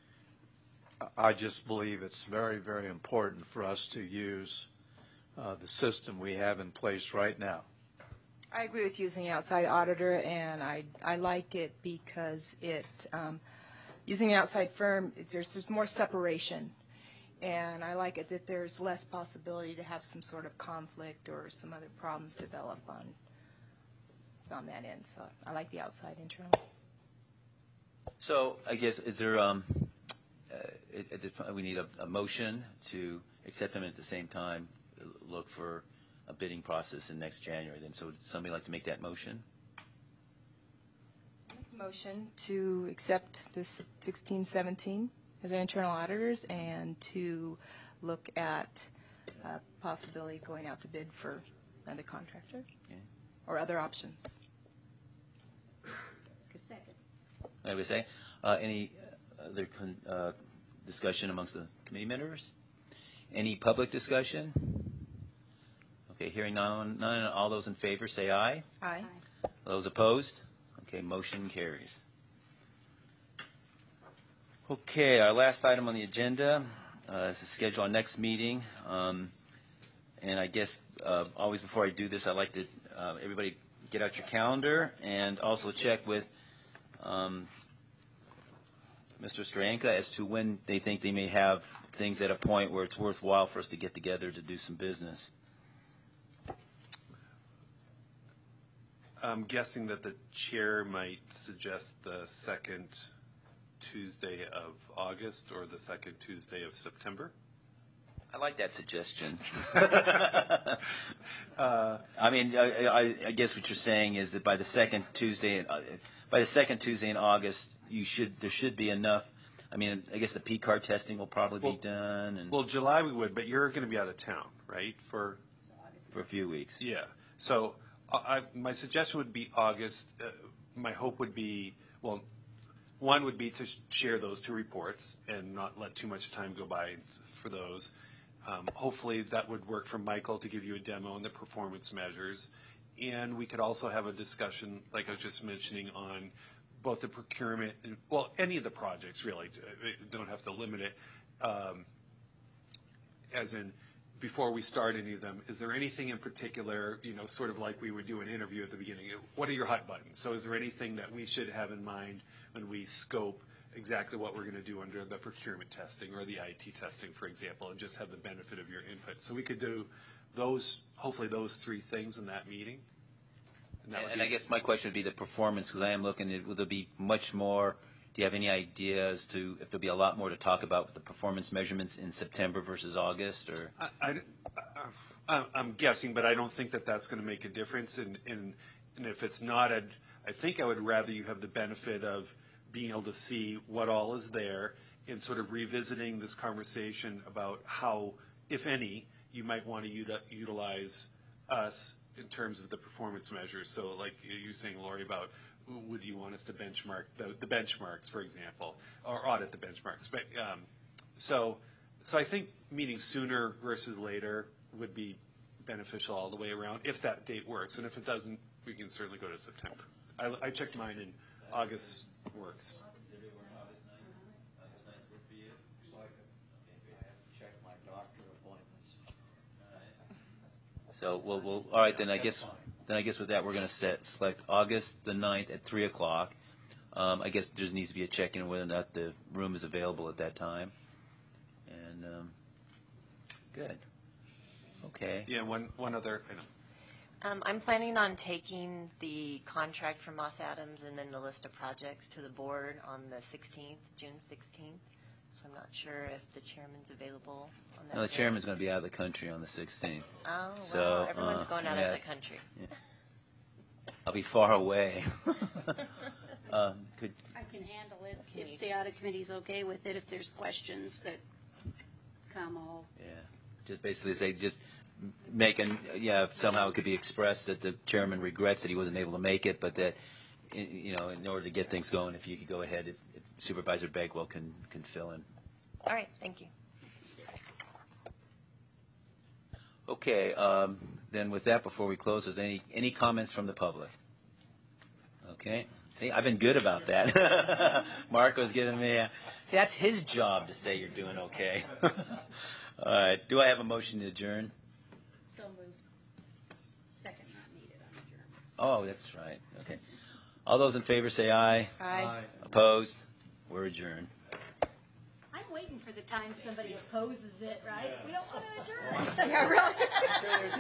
I just believe it's very, very important for us to use uh, the system we have in place right now. I agree with using the outside auditor, and I, I like it because it, um, using an outside firm, it's, there's, there's more separation. And I like it that there's less possibility to have some sort of conflict or some other problems develop on, on that end. So I like the outside internal. So I guess, is there, um, uh, at, at this point, we need a, a motion to accept them and at the same time uh, look for a bidding process in next January then. So would somebody like to make that motion? Motion to accept this sixteen seventeen as our internal auditors and to look at uh, possibility going out to bid for another contractor Okay. or other options. Second. I would say, uh, any other con- uh, discussion amongst the committee members? Any public discussion? Okay, hearing none, none, all those in favor say aye. Aye. Those opposed? Okay, motion carries. Okay, our last item on the agenda uh, is to schedule our next meeting. Um, and I guess uh, always before I do this, I'd like to uh, everybody get out your calendar and also check with um, Mister Stranka as to when they think they may have things at a point where it's worthwhile for us to get together to do some business. I'm guessing that the chair might suggest the second Tuesday of August or the second Tuesday of September. I like that suggestion. uh, I mean, I, I, I guess what you're saying is that by the second Tuesday, in, uh, by the second Tuesday in August, you should there should be enough. I mean, I guess the P card testing will probably Well- be done, and Well, July we would, but you're going to be out of town, right? For for a few weeks. yeah. So I, I- my suggestion would be August. Uh, my hope would be well, one would be to sh- share those two reports and not let too much time go by for those. Um, hopefully that would work for Michael to give you a demo on the performance measures. And we could also have a discussion, like I was just mentioning, on both the procurement and, well, any of the projects really. uh, Don't have to limit it. Um, as in, before we start any of them, is there anything in particular, you know, sort of like we would do an interview at the beginning? What are your hot buttons? So is there anything that we should have in mind when we scope exactly what we're going to do under the procurement testing or the I T testing, for example, and just have the benefit of your input? So we could do those, hopefully those three things in that meeting. And, that And, would and be- I guess my question would be the performance, because I am looking at, will there be much more, do you have any idea as to if there'll be a lot more to talk about with the performance measurements in September versus August, or? I, I, I, I'm guessing, but I don't think that that's going to make a difference. And, and, and if it's not, I'd, I think I would rather you have the benefit of being able to see what all is there and sort of revisiting this conversation about how, if any, you might want to uti- utilize us in terms of the performance measures. So like you're saying, Lori, about would you want us to benchmark the, the benchmarks, for example, or audit the benchmarks? But um, so, so I think meeting sooner versus later would be beneficial all the way around if that date works. And if it doesn't, we can certainly go to September. I, I checked mine in August works. So I could, I have to check my doctor appointments. So we'll, we'll, all right, then I guess, then I guess with that, we're going to set, select August the ninth at three o'clock. Um, I guess there needs to be a check-in whether or not the room is available at that time. And, um, good. Okay. Yeah, one, one other item. Um, I'm planning on taking the contract from Moss Adams and then the list of projects to the board on the sixteenth, June sixteenth. So I'm not sure if the chairman's available on that No, the day. chairman's going to be out of the country on the sixteenth. Oh, So, well, everyone's uh, going out yeah. of the country. I'll be far away. um, could, I can handle it Can you if the audit committee's okay with it, if there's questions that come, I'll yeah, just basically say, just make an, yeah, if somehow it could be expressed that the chairman regrets that he wasn't able to make it, but that, i- you know, in order to get things going, if you could go ahead, if if Supervisor Bagwell can, can fill in. All right, thank you. Okay, um, then with that, before we close, is any, any comments from the public? Okay, see, I've been good about that. Marco's giving me a, see, that's his job to say you're doing okay. All right, do I have a motion to adjourn? so moved. Second not needed, I'm adjourned. Oh, that's right, okay. All those in favor say aye. Aye. Opposed? We're adjourned. I'm waiting for the time somebody opposes it, right? We don't want to adjourn. Yeah, really.